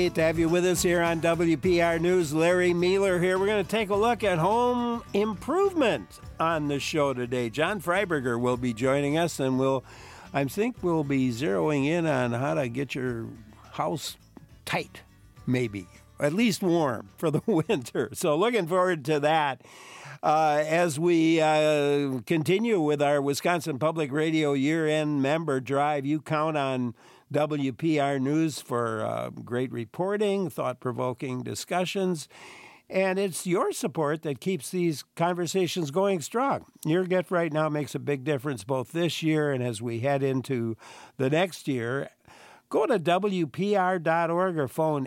Great to have you with us here on WPR News. Larry Mealer here. We're going to take a look at home improvement on the show today. John Freiberger will be joining us, and I think we'll be zeroing in on how to get your house tight, maybe, at least warm for the winter. So looking forward to that. As we continue with our Wisconsin Public Radio year-end member drive, you count on WPR News for great reporting, thought-provoking discussions, and it's your support that keeps these conversations going strong. Your gift right now makes a big difference both this year and as we head into the next year. Go to WPR.org or phone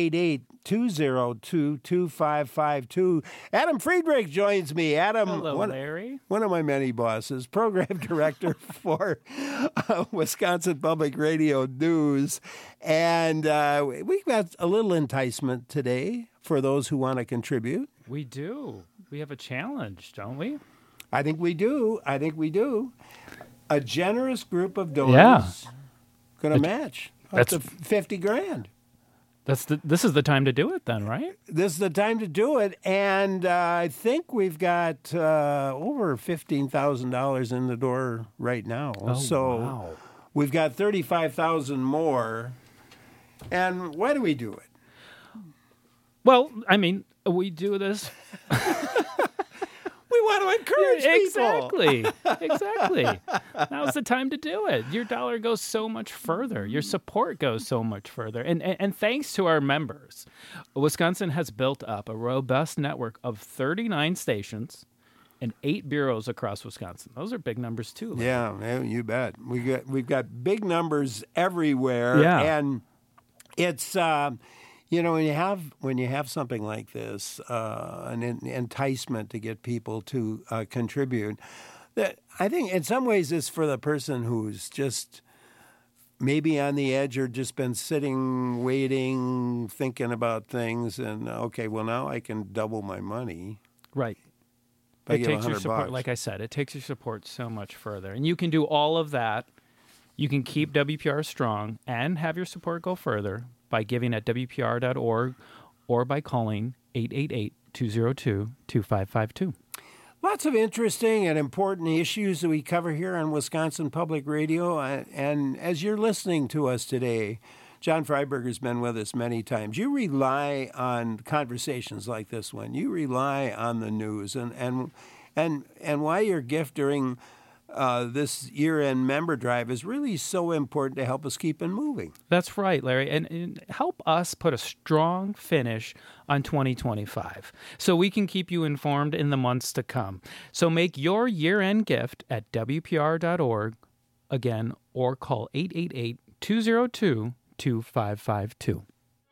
888-202-2552. Adam Friedrich joins me. Adam, hello, Larry. One of my many bosses, program director for Wisconsin Public Radio News. And we've got a little enticement today for those who want to contribute. We do. We have a challenge, don't we? I think we do. A generous group of donors going to match up to $50,000. This is the time to do it then, right? This is the time to do it, and I think we've got over $15,000 in the door right now. Wow. We've got $35,000 more. And why do we do it? Well, I mean, we do this. We want to encourage people. Exactly. Now's the time to do it. Your dollar goes so much further. Your support goes so much further. And thanks to our members, Wisconsin has built up a robust network of 39 stations and 8 bureaus across Wisconsin. Those are big numbers too. Yeah, you bet. We've got big numbers everywhere. Yeah. And it's when you have something like this, an enticement to get people to contribute, that I think in some ways it's for the person who's just maybe on the edge or just been sitting, waiting, thinking about things, and okay, well now I can double my money. Right. It takes your support, like I said, it takes your support so much further, and you can do all of that. You can keep WPR strong and have your support go further by giving at WPR.org or by calling 888-202-2552. Lots of interesting and important issues that we cover here on Wisconsin Public Radio. And as you're listening to us today, John Freiberger's been with us many times. You rely on conversations like this one. You rely on the news. And why your gift during this year-end member drive is really so important to help us keep it moving. That's right, Larry, and help us put a strong finish on 2025 so we can keep you informed in the months to come. So make your year-end gift at WPR.org, again, or call 888-202-2552.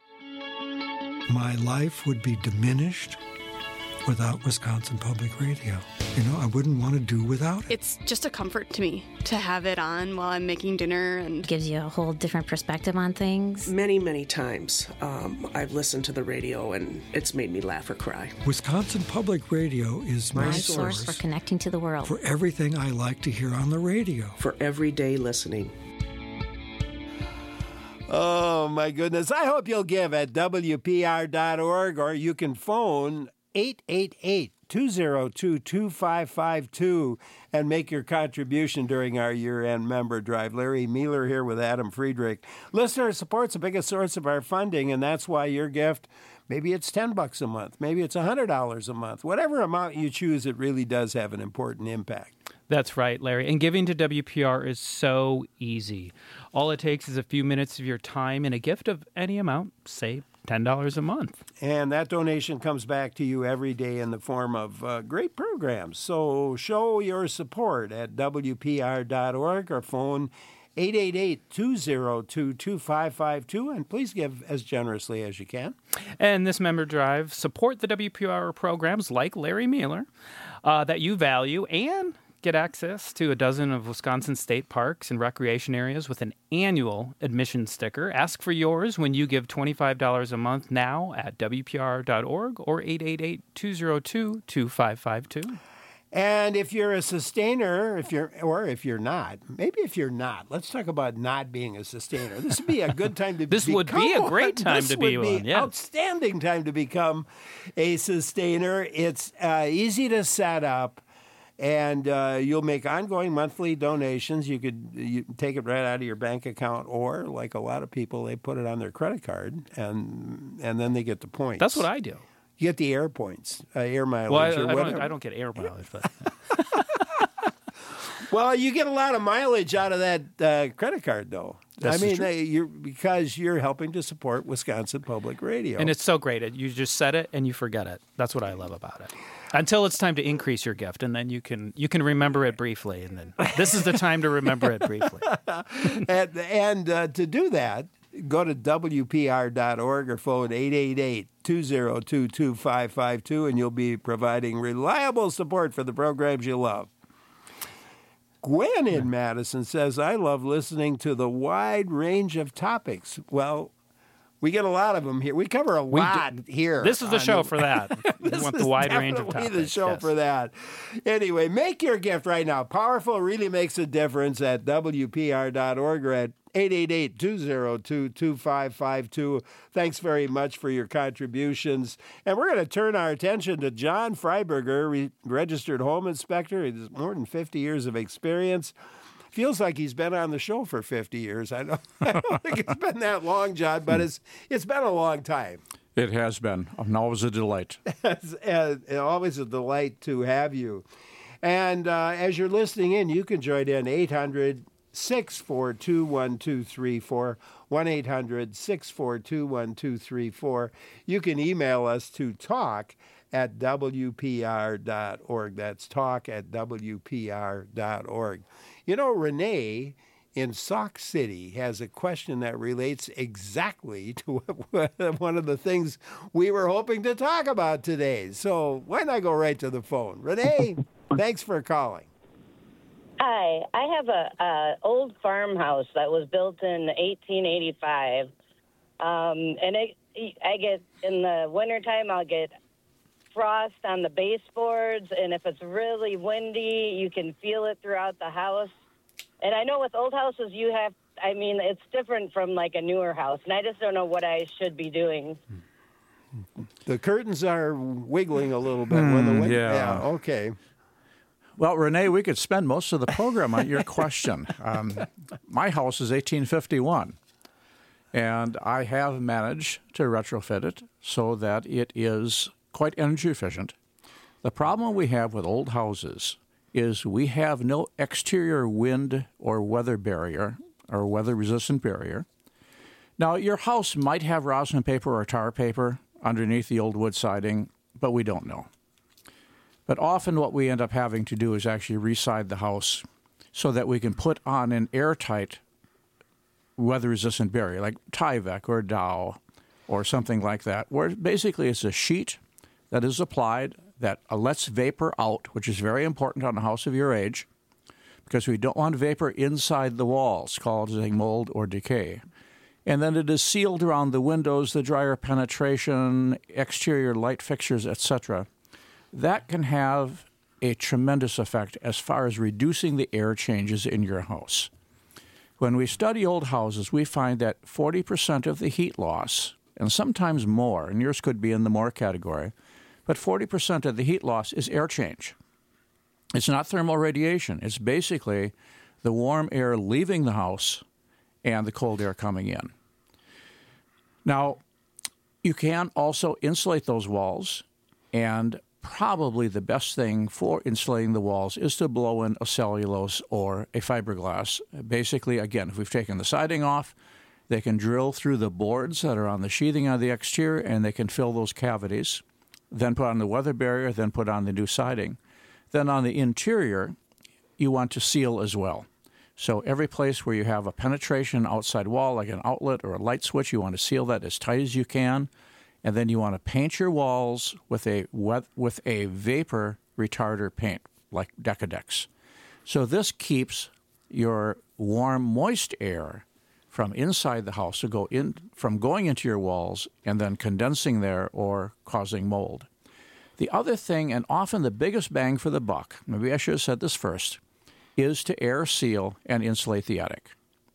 My life would be diminished without Wisconsin Public Radio. I wouldn't want to do without it. It's just a comfort to me to have it on while I'm making dinner. And gives you a whole different perspective on things. Many, many times I've listened to the radio and it's made me laugh or cry. Wisconsin Public Radio is my source for connecting to the world. For everything I like to hear on the radio. For everyday listening. Oh, my goodness. I hope you'll give at WPR.org, or you can phone 888-202-2552 and make your contribution during our year-end member drive. Larry Mealer here with Adam Friedrich. Listener support's the biggest source of our funding, and that's why your gift, maybe it's $10 a month, maybe it's $100 a month. Whatever amount you choose, it really does have an important impact. That's right, Larry. And giving to WPR is so easy. All it takes is a few minutes of your time and a gift of any amount, say $10 a month. And that donation comes back to you every day in the form of great programs. So show your support at WPR.org or phone 888-202-2552, and please give as generously as you can. And this member drive, support the WPR programs like Larry Mealer that you value, and get access to a dozen of Wisconsin state parks and recreation areas with an annual admission sticker. Ask for yours when you give $25 a month now at WPR.org or 888-202-2552. And if you're a sustainer, if you're not, let's talk about not being a sustainer. This would be a good time to This would be a great time to be one. Yeah. Outstanding time to become a sustainer. It's easy to set up, and you'll make ongoing monthly donations. You take it right out of your bank account, or like a lot of people, they put it on their credit card, and then they get the points. That's what I do. You get the air points, air mileage, or whatever. I don't get air mileage, but well, you get a lot of mileage out of that credit card, though. That's because you're helping to support Wisconsin Public Radio, and it's so great. You just set it and you forget it. That's what I love about it. Until it's time to increase your gift, and then you can remember it briefly, and then this is the time to remember it briefly. and to do that, go to WPR.org or phone 888-202-2552, and you'll be providing reliable support for the programs you love. Gwen in Madison says, I love listening to the wide range of topics. Well, we get a lot of them here. We cover a lot here. This is the show for that. We want the wide range of topics. This is the show for that. Anyway, make your gift right now. Powerful really makes a difference at WPR.org or at 888-202-2552. Thanks very much for your contributions. And we're going to turn our attention to John Freiberger, registered home inspector. He has more than 50 years of experience. Feels like he's been on the show for 50 years. I don't think it's been that long, John, but it's been a long time. It has been. Always a delight. Always a delight to have you. And as you're listening in, you can join in 800-642-1234, 1-800-642-1234. You can email us to talk@wpr.org. That's talk@wpr.org. You know, Renee in Sauk City has a question that relates exactly to one of the things we were hoping to talk about today. So why not go right to the phone? Renee, thanks for calling. Hi, I have a old farmhouse that was built in 1885, and I get in the wintertime I'll get frost on the baseboards, and if it's really windy, you can feel it throughout the house. And I know with old houses it's different from like a newer house, and I just don't know what I should be doing. The curtains are wiggling a little bit when the wind. Yeah, okay. Well, Renee, we could spend most of the program on your question. My house is 1851, and I have managed to retrofit it so that it is quite energy efficient. The problem we have with old houses is we have no exterior wind or weather barrier or weather-resistant barrier. Now, your house might have rosin paper or tar paper underneath the old wood siding, but we don't know. But often what we end up having to do is actually re-side the house so that we can put on an airtight weather-resistant barrier, like Tyvek or Dow or something like that, where basically it's a sheet that is applied that lets vapor out, which is very important on a house of your age, because we don't want vapor inside the walls causing mold or decay. And then it is sealed around the windows, the dryer penetration, exterior light fixtures, etc. That can have a tremendous effect as far as reducing the air changes in your house. When we study old houses, we find that 40% of the heat loss, and sometimes more, and yours could be in the more category, but 40% of the heat loss is air change. It's not thermal radiation. It's basically the warm air leaving the house and the cold air coming in. Now, you can also insulate those walls, and probably the best thing for insulating the walls is to blow in a cellulose or a fiberglass. Basically, again, if we've taken the siding off, they can drill through the boards that are on the sheathing on the exterior, and they can fill those cavities, then put on the weather barrier, then put on the new siding. Then on the interior, you want to seal as well. So every place where you have a penetration outside wall, like an outlet or a light switch, you want to seal that as tight as you can. And then you want to paint your walls with a vapor retarder paint, like Decadex. So this keeps your warm, moist air from inside the house from going into your walls and then condensing there or causing mold. The other thing, and often the biggest bang for the buck, maybe I should have said this first, is to air seal and insulate the attic.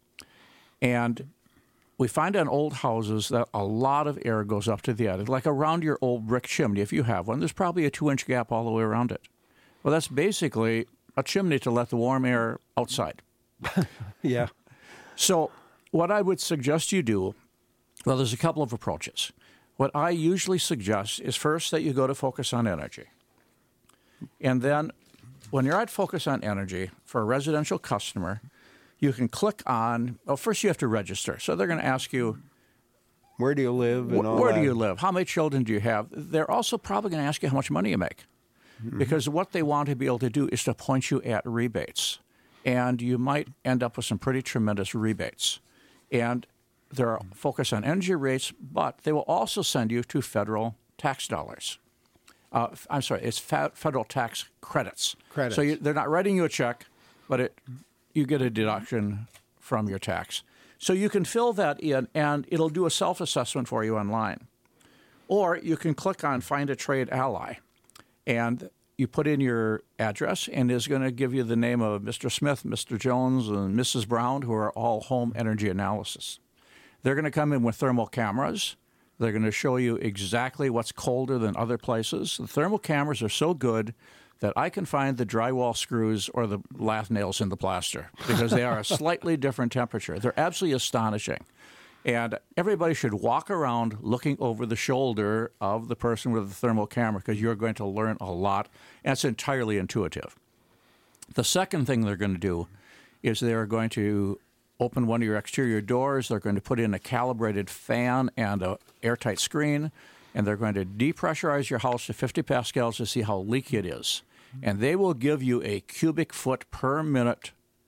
And we find on old houses that a lot of air goes up to the attic, like around your old brick chimney. If you have one, there's probably a 2-inch gap all the way around it. Well, that's basically a chimney to let the warm air outside. Yeah. So what I would suggest you do, well, there's a couple of approaches. What I usually suggest is first that you go to Focus on Energy. And then when you're at Focus on Energy for a residential customer, you can click on, well, first you have to register. So they're going to ask you, where do you live? And all where that. do you live? How many children do you have? They're also probably going to ask you how much money you make. Mm-hmm. Because what they want to be able to do is to point you at rebates. And you might end up with some pretty tremendous rebates. And they're focused on energy rates, but they will also send you to federal tax dollars. I'm sorry, it's federal tax credits. So they're not writing you a check, but you get a deduction from your tax. So you can fill that in, and it'll do a self-assessment for you online. Or you can click on Find a Trade Ally, and you put in your address, and it's going to give you the name of Mr. Smith, Mr. Jones, and Mrs. Brown, who are all home energy analysis. They're going to come in with thermal cameras. They're going to show you exactly what's colder than other places. The thermal cameras are so good that I can find the drywall screws or the lath nails in the plaster because they are a slightly different temperature. They're absolutely astonishing. And everybody should walk around looking over the shoulder of the person with the thermal camera because you're going to learn a lot, and it's entirely intuitive. The second thing they're going to do is they're going to open one of your exterior doors. They're going to put in a calibrated fan and an airtight screen, and they're going to depressurize your house to 50 pascals to see how leaky it is. And they will give you a cubic foot per minute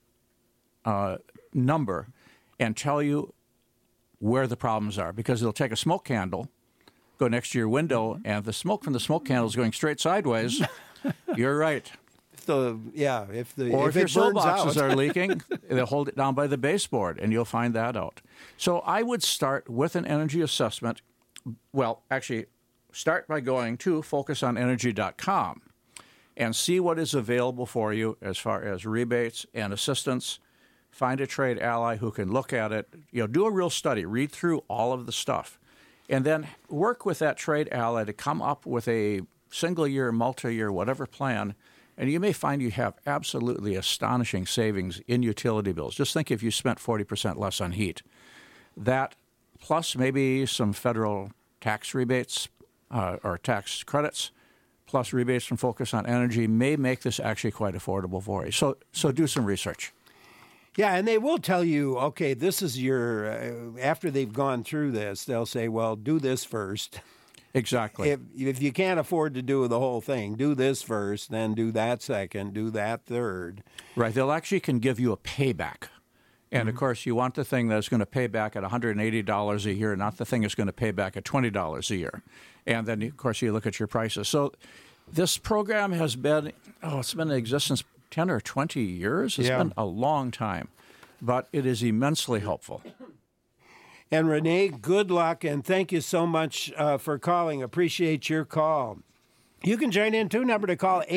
number and tell you where the problems are, because they'll take a smoke candle, go next to your window, and the smoke from the smoke candle is going straight sideways. You're right. So, yeah, if your cell boxes are leaking, they'll hold it down by the baseboard, and you'll find that out. So I would start with an energy assessment. Well, actually, start by going to focusonenergy.com and see what is available for you as far as rebates and assistance. Find a trade ally who can look at it. Do a real study. Read through all of the stuff. And then work with that trade ally to come up with a single-year, multi-year, whatever plan. And you may find you have absolutely astonishing savings in utility bills. Just think if you spent 40% less on heat. That, plus maybe some federal tax rebates or tax credits, plus rebates from Focus on Energy, may make this actually quite affordable for you. So do some research. Yeah, and they will tell you, okay, this is your, after they've gone through this, they'll say, well, do this first. Exactly. If you can't afford to do the whole thing, do this first, then do that second, do that third. Right. They'll actually can give you a payback. And, of course, you want the thing that's going to pay back at $180 a year, not the thing that's going to pay back at $20 a year. And then, of course, you look at your prices. So this program has been, it's been in existence 10 or 20 years. It's been a long time, but it is immensely helpful. And Renee, good luck, and thank you so much for calling. Appreciate your call. You can join in, too. Number to call,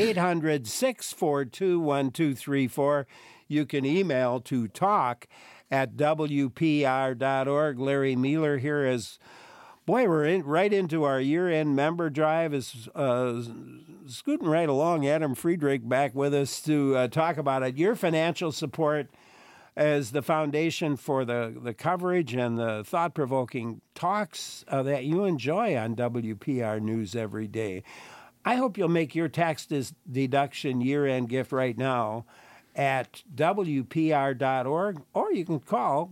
800-642-1234. You can email to talk@wpr.org. Larry Mealer here is, we're right into our year-end member drive. Is scooting right along. Adam Friedrich back with us to talk about it. Your financial support as the foundation for the coverage and the thought-provoking talks that you enjoy on WPR News every day. I hope you'll make your tax deduction year-end gift right now at WPR.org, or you can call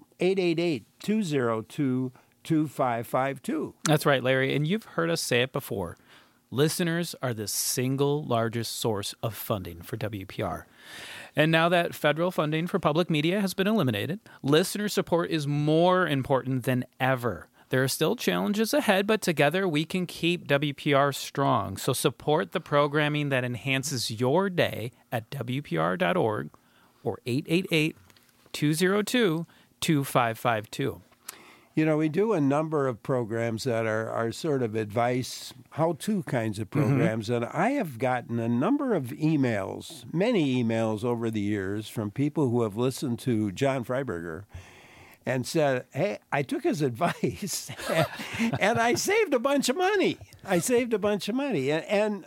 888-202-2552. That's right, Larry, and you've heard us say it before. Listeners are the single largest source of funding for WPR. And now that federal funding for public media has been eliminated, listener support is more important than ever. There are still challenges ahead, but together we can keep WPR strong. So support the programming that enhances your day at WPR.org or 888-202-2552. You know, we do a number of programs that are sort of advice, how-to kinds of programs, and I have gotten a number of emails, many emails over the years from people who have listened to John Freiberger and said, hey, I took his advice and I saved a bunch of money. And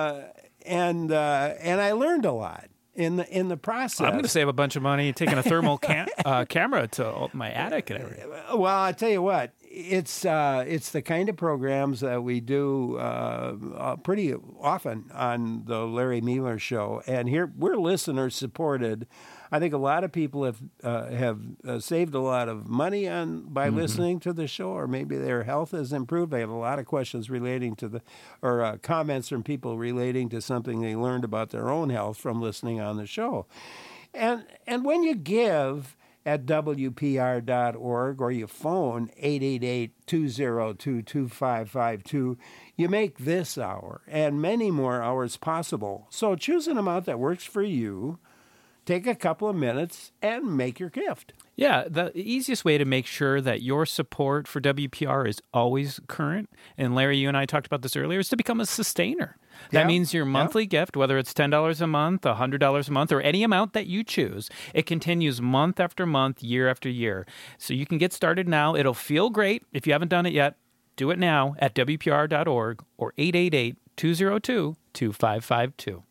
I learned a lot in the process. I'm going to save a bunch of money taking a thermal camera to my attic and everything. Well, I tell you what, it's the kind of programs that we do pretty often on the Larry Miller Show, and here we're listener supported. I think a lot of people have saved a lot of money by listening to the show, or maybe their health has improved. I have a lot of questions relating to comments from people relating to something they learned about their own health from listening on the show. And when you give at WPR.org or you phone 888-202-2552, you make this hour and many more hours possible. So choose an amount that works for you. Take a couple of minutes and make your gift. Yeah, the easiest way to make sure that your support for WPR is always current, and Larry, you and I talked about this earlier, is to become a sustainer. That means your monthly gift, whether it's $10 a month, $100 a month, or any amount that you choose, it continues month after month, year after year. So you can get started now. It'll feel great. If you haven't done it yet, do it now at WPR.org or 888-202-2552.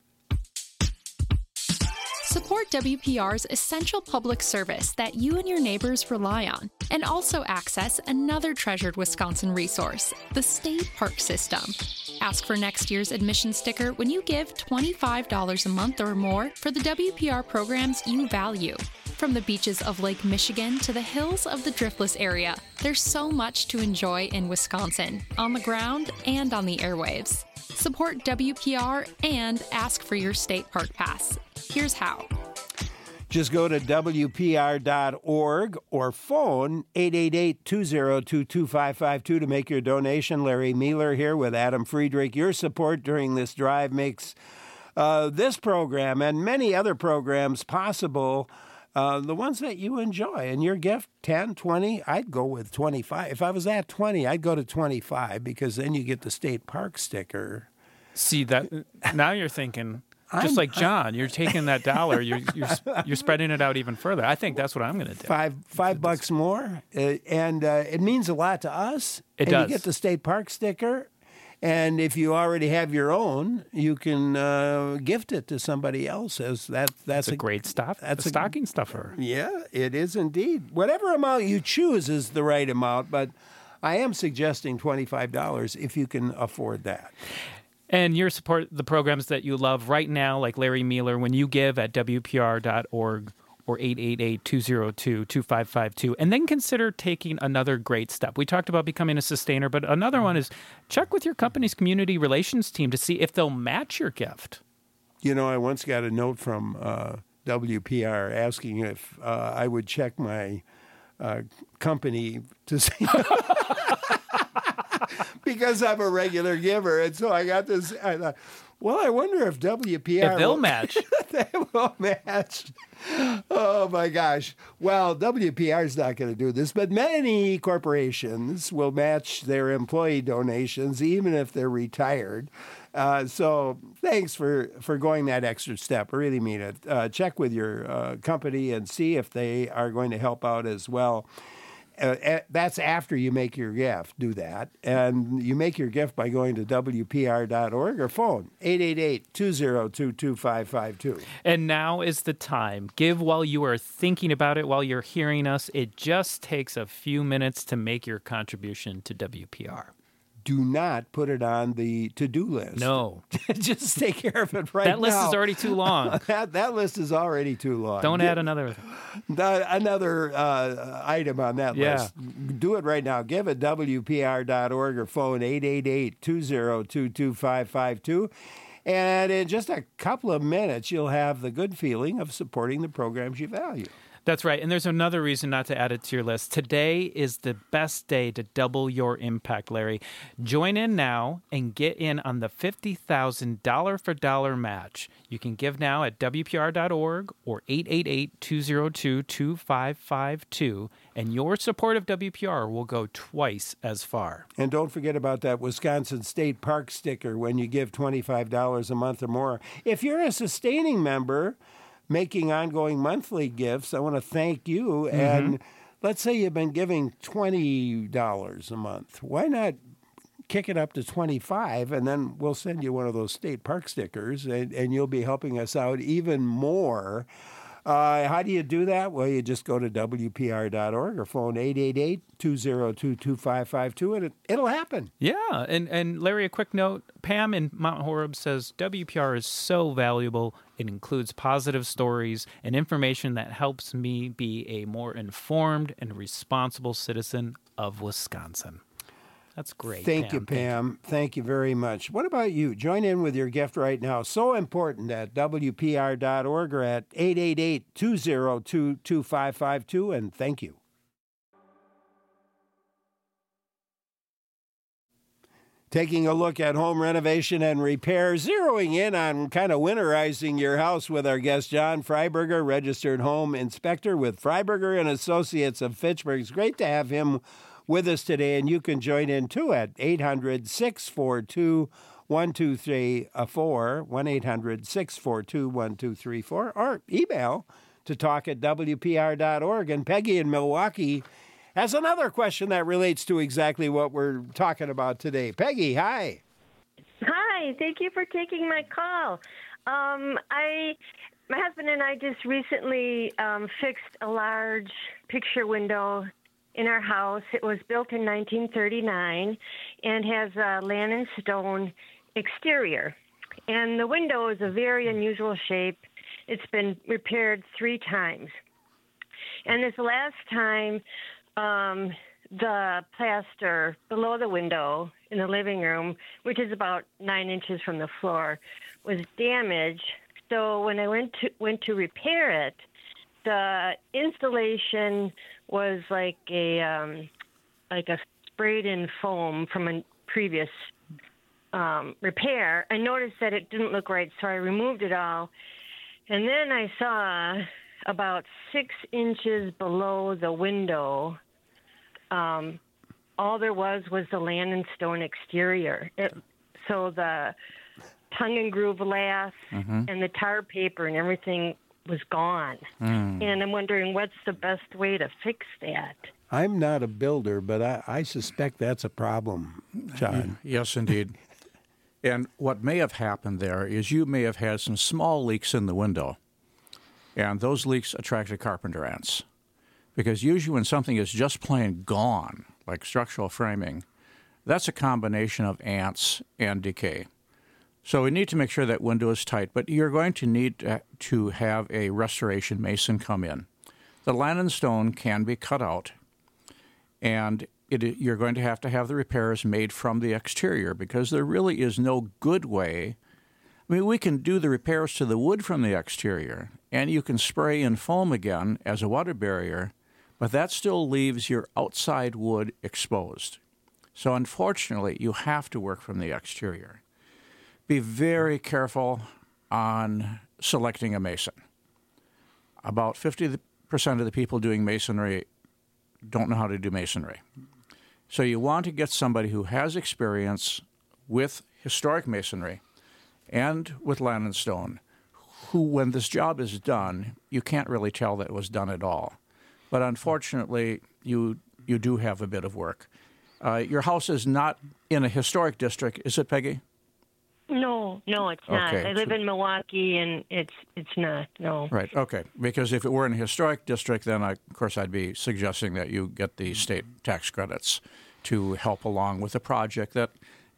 Support WPR's essential public service that you and your neighbors rely on, and also access another treasured Wisconsin resource, the state park system. Ask for next year's admission sticker when you give $25 a month or more for the WPR programs you value. From the beaches of Lake Michigan to the hills of the Driftless area, there's so much to enjoy in Wisconsin, on the ground and on the airwaves. Support WPR and ask for your state park pass. Here's how. Just go to WPR.org or phone 888-202-2552 to make your donation. Larry Miller here with Adam Friedrich. Your support during this drive makes this program and many other programs possible, the ones that you enjoy. And your gift, 10, 20, I'd go with 25. If I was at 20, I'd go to 25 because then you get the state park sticker. See, that now you're thinking... Just like John, you're taking that dollar, you're spreading it out even further. I think that's what I'm going to do. $5 more, and it means a lot to us. It and does. You get the state park sticker, and if you already have your own, you can gift it to somebody else. That's a great stuff. That's a stocking stuffer. Yeah, it is indeed. Whatever amount you choose is the right amount, but I am suggesting $25 if you can afford that. And your support the programs that you love right now, like Larry Miller, when you give at WPR.org or 888-202-2552. And then consider taking another great step. We talked about becoming a sustainer, but another one is check with your company's community relations team to see if they'll match your gift. You know, I once got a note from WPR asking if I would check my company to see... because I'm a regular giver. And so I got this, I thought, well, I wonder if WPR... If they'll match. They will match. Oh, my gosh. Well, WPR is not going to do this, but many corporations will match their employee donations, even if they're retired. So thanks for going that extra step. I really mean it. Check with your company and see if they are going to help out as well. That's after you make your gift. Do that. And you make your gift by going to WPR.org or phone 888-202-2552. And now is the time. Give while you are thinking about it, while you're hearing us. It just takes a few minutes to make your contribution to WPR. Do not put it on the to-do list. No. Just take care of it right now. That list is already too long. That list is already too long. Don't add another item on that list. Do it right now. Give it WPR.org or phone 888-202-2552. And in just a couple of minutes, you'll have the good feeling of supporting the programs you value. That's right. And there's another reason not to add it to your list. Today is the best day to double your impact, Larry. Join in now and get in on the $50,000 dollar for dollar match. You can give now at WPR.org or 888-202-2552, and your support of WPR will go twice as far. And don't forget about that Wisconsin State Park sticker when you give $25 a month or more. If you're a sustaining member making ongoing monthly gifts, I want to thank you. And let's say you've been giving $20 a month. Why not kick it up to $25, and then we'll send you one of those state park stickers, and you'll be helping us out even more. How do you do that? Well, you just go to WPR.org or phone 888-202-2552, and it'll happen. Yeah, and Larry, a quick note. Pam in Mount Horeb says WPR is so valuable. It includes positive stories and information that helps me be a more informed and responsible citizen of Wisconsin. That's great. Thank you, Pam. Thank you very much. What about you? Join in with your gift right now. So important at WPR.org or at 888-202-2552, and thank you. Taking a look at home renovation and repair, zeroing in on kind of winterizing your house with our guest, John Freiberger, registered home inspector with Freiberger and Associates of Fitchburg. It's great to have him with us today, and you can join in too at 800-642-1234, 1-800-642-1234, or email to talk@WPR.org. And Peggy in Milwaukee has another question that relates to exactly what we're talking about today. Peggy, hi. Hi, thank you for taking my call. My husband and I just recently fixed a large picture window in our house. It was built in 1939 and has a land and stone exterior. And the window is a very unusual shape. It's been repaired 3 times. And this last time, the plaster below the window in the living room, which is about 9 inches from the floor, was damaged. So when I went to repair it, the installation was like a sprayed-in foam from a previous repair. I noticed that it didn't look right, so I removed it all. And then I saw about 6 inches below the window, all there was the land and stone exterior. So the tongue and groove lath and the tar paper and everything was gone. And I'm wondering what's the best way to fix that. I'm not a builder, but I suspect that's a problem, John. Yes, indeed. And what may have happened there is you may have had some small leaks in the window, and those leaks attracted carpenter ants. Because usually when something is just plain gone, like structural framing, that's a combination of ants and decay. So we need to make sure that window is tight, but you're going to need to have a restoration mason come in. The land and stone can be cut out, and you're going to have the repairs made from the exterior, because there really is no good way. I mean, we can do the repairs to the wood from the exterior, and you can spray in foam again as a water barrier, but that still leaves your outside wood exposed. So unfortunately, you have to work from the exterior. Be very careful on selecting a mason. About 50% of the people doing masonry don't know how to do masonry. So you want to get somebody who has experience with historic masonry and with land and stone, who, when this job is done, you can't really tell that it was done at all. But unfortunately, you do have a bit of work. Your house is not in a historic district, is it, Peggy? No, it's not. Okay. I live in Milwaukee, and it's not, no. Right, okay. Because if it were in a historic district, then, of course, I'd be suggesting that you get the state tax credits to help along with a project that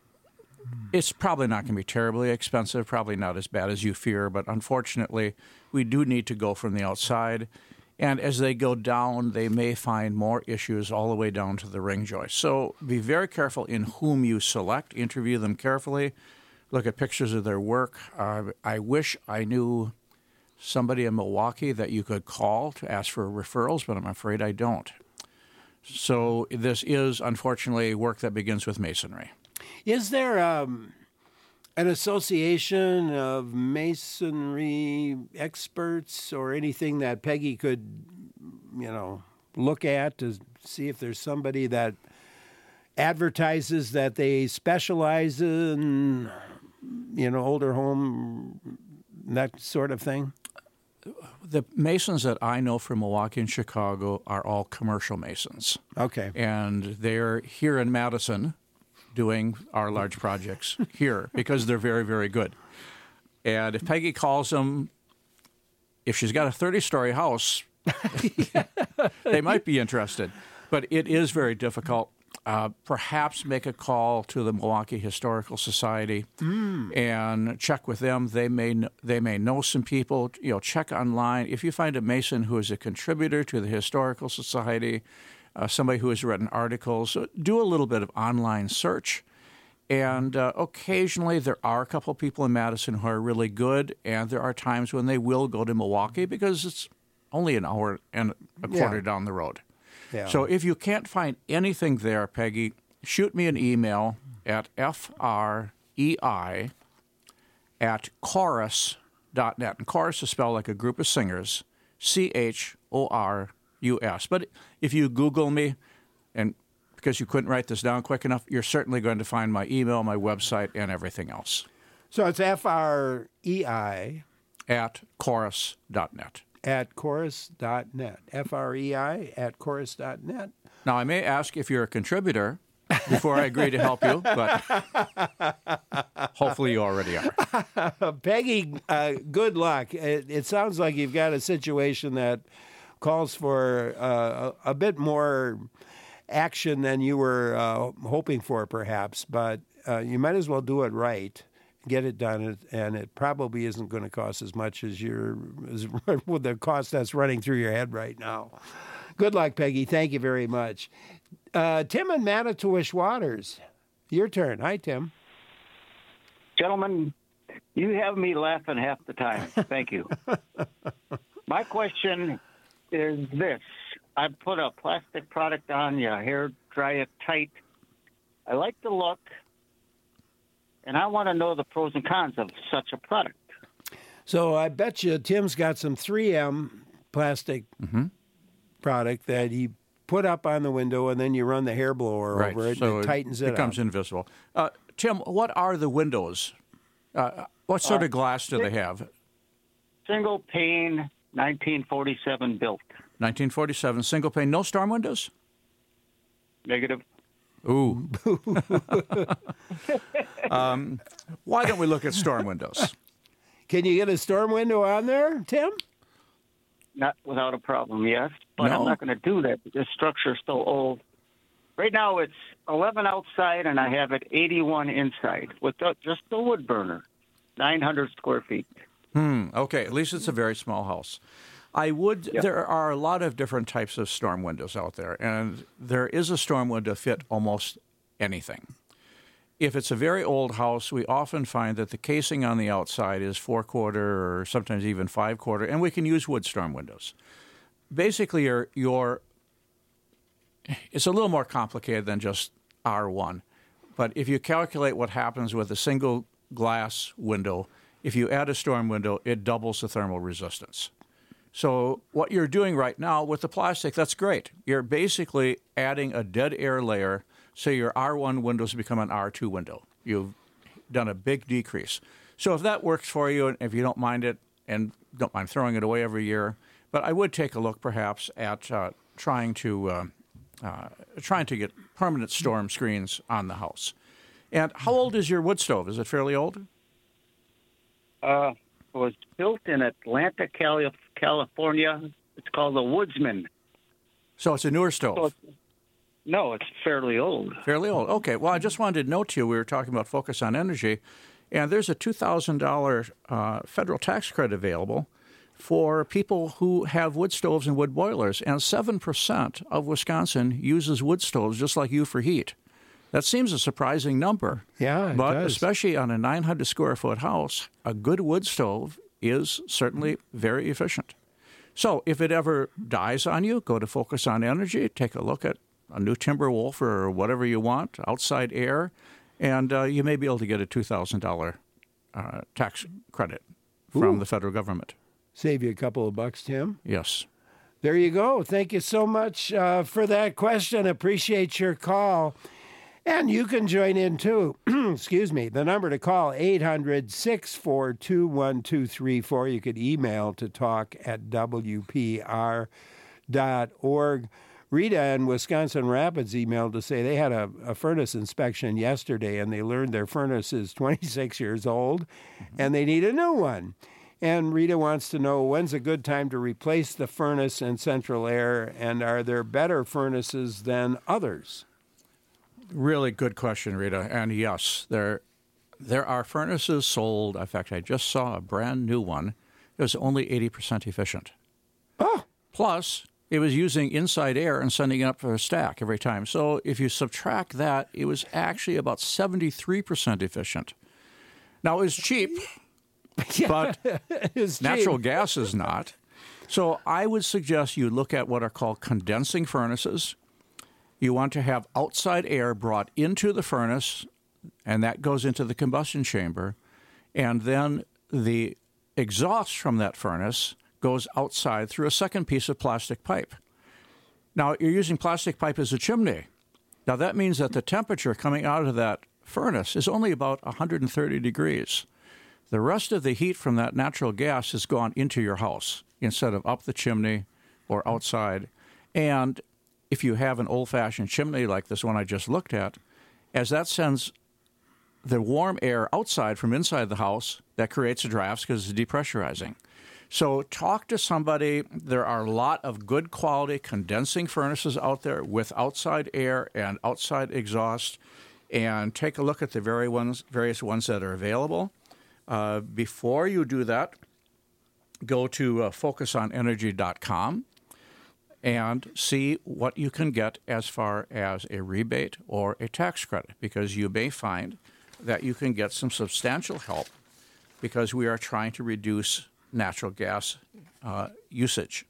it's probably not going to be terribly expensive, probably not as bad as you fear, but unfortunately, we do need to go from the outside. And as they go down, they may find more issues all the way down to the ring joist. So be very careful in whom you select. Interview them carefully. Look at pictures of their work. I wish I knew somebody in Milwaukee that you could call to ask for referrals, but I'm afraid I don't. So this is, unfortunately, work that begins with masonry. Is there an association of masonry experts or anything that Peggy could, look at to see if there's somebody that advertises that they specialize in, older home, that sort of thing? The masons that I know from Milwaukee and Chicago are all commercial masons. Okay. And they're here in Madison doing our large projects here because they're very, very good. And if Peggy calls them, if she's got a 30-story house, they might be interested. But it is very difficult. Perhaps make a call to the Milwaukee Historical Society and check with them. They may know some people. Check online. If you find a Mason who is a contributor to the Historical Society, somebody who has written articles, do a little bit of online search. And occasionally there are a couple people in Madison who are really good, and there are times when they will go to Milwaukee because it's only an hour and a quarter down the road. Yeah. So if you can't find anything there, Peggy, shoot me an email at frei@chorus.net. And chorus is spelled like a group of singers, CHORUS. But if you Google me, and because you couldn't write this down quick enough, you're certainly going to find my email, my website, and everything else. So it's FREI at chorus.net. At chorus.net. FREI at chorus.net. Now, I may ask if you're a contributor before I agree to help you, but hopefully you already are. Peggy, good luck. It sounds like you've got a situation that calls for a bit more action than you were hoping for, perhaps, but you might as well do it right. Get it done, and it probably isn't going to cost as much as with the cost that's running through your head right now. Good luck, Peggy. Thank you very much. Tim and Manitowish Waters, your turn. Hi, Tim. Gentlemen, you have me laughing half the time. Thank you. My question is this. I put a plastic product on, you hair dry it tight. I like the look. And I want to know the pros and cons of such a product. So I bet you Tim's got some 3M plastic product that he put up on the window, and then you run the hair blower over it, and it tightens it up. It becomes invisible. Tim, what are the windows? What sort of glass do they have? Single pane, 1947 built. 1947, single pane. No storm windows? Negative. Ooh. Why don't we look at storm windows? Can you get a storm window on there, Tim? Not without a problem, yes. But I'm not going to do that. This structure is so old. Right now it's 11 outside, and I have it 81 inside with just the wood burner, 900 square feet. Okay, at least it's a very small house. There are a lot of different types of storm windows out there, and there is a storm window to fit almost anything. If it's a very old house, we often find that the casing on the outside is 4/4 or sometimes even 5/4, and we can use wood storm windows. Basically, it's a little more complicated than just R1, but if you calculate what happens with a single glass window, if you add a storm window, it doubles the thermal resistance. So what you're doing right now with the plastic, that's great. You're basically adding a dead air layer so your R1 windows become an R2 window. You've done a big decrease. So if that works for you, and if you don't mind it and don't mind throwing it away every year, but I would take a look perhaps at trying to get permanent storm screens on the house. And how old is your wood stove? Is it fairly old? It was built in Atlanta, California. It's called the Woodsman. So it's a newer stove? No, it's fairly old. Fairly old. Okay. Well, I just wanted to note to you, we were talking about Focus on Energy, and there's a $2,000 federal tax credit available for people who have wood stoves and wood boilers. And 7% of Wisconsin uses wood stoves just like you for heat. That seems a surprising number. Yeah, it but does. Especially on a 900 square foot house, a good wood stove is certainly very efficient. So if it ever dies on you, go to Focus on Energy, take a look at a new Timberwolf or whatever you want, outside air, and you may be able to get a $2,000 tax credit from the federal government. Save you a couple of bucks, Tim? Yes. There you go. Thank you so much for that question. Appreciate your call. And you can join in too. Excuse me. The number to call, 800-642-1234. You could email to talk@wpr.org. Rita in Wisconsin Rapids emailed to say they had a furnace inspection yesterday and they learned their furnace is 26 years old and they need a new one. And Rita wants to know, when's a good time to replace the furnace and central air, and are there better furnaces than others? Really good question, Rita. And yes, there are furnaces sold. In fact, I just saw a brand new one. It was only 80% efficient. Oh. Plus, it was using inside air and sending it up for a stack every time. So if you subtract that, it was actually about 73% efficient. Now, it was cheap, but natural gas is not. So I would suggest you look at what are called condensing furnaces. You want to have outside air brought into the furnace, and that goes into the combustion chamber. And then the exhaust from that furnace goes outside through a second piece of plastic pipe. Now, you're using plastic pipe as a chimney. Now, that means that the temperature coming out of that furnace is only about 130 degrees. The rest of the heat from that natural gas has gone into your house instead of up the chimney or outside. And if you have an old-fashioned chimney like this one I just looked at, as that sends the warm air outside from inside the house, that creates a draft because it's depressurizing. So talk to somebody. There are a lot of good quality condensing furnaces out there with outside air and outside exhaust, and take a look at the various ones that are available. Before you do that, go to focusonenergy.com and see what you can get as far as a rebate or a tax credit, because you may find that you can get some substantial help because we are trying to reduce natural gas usage.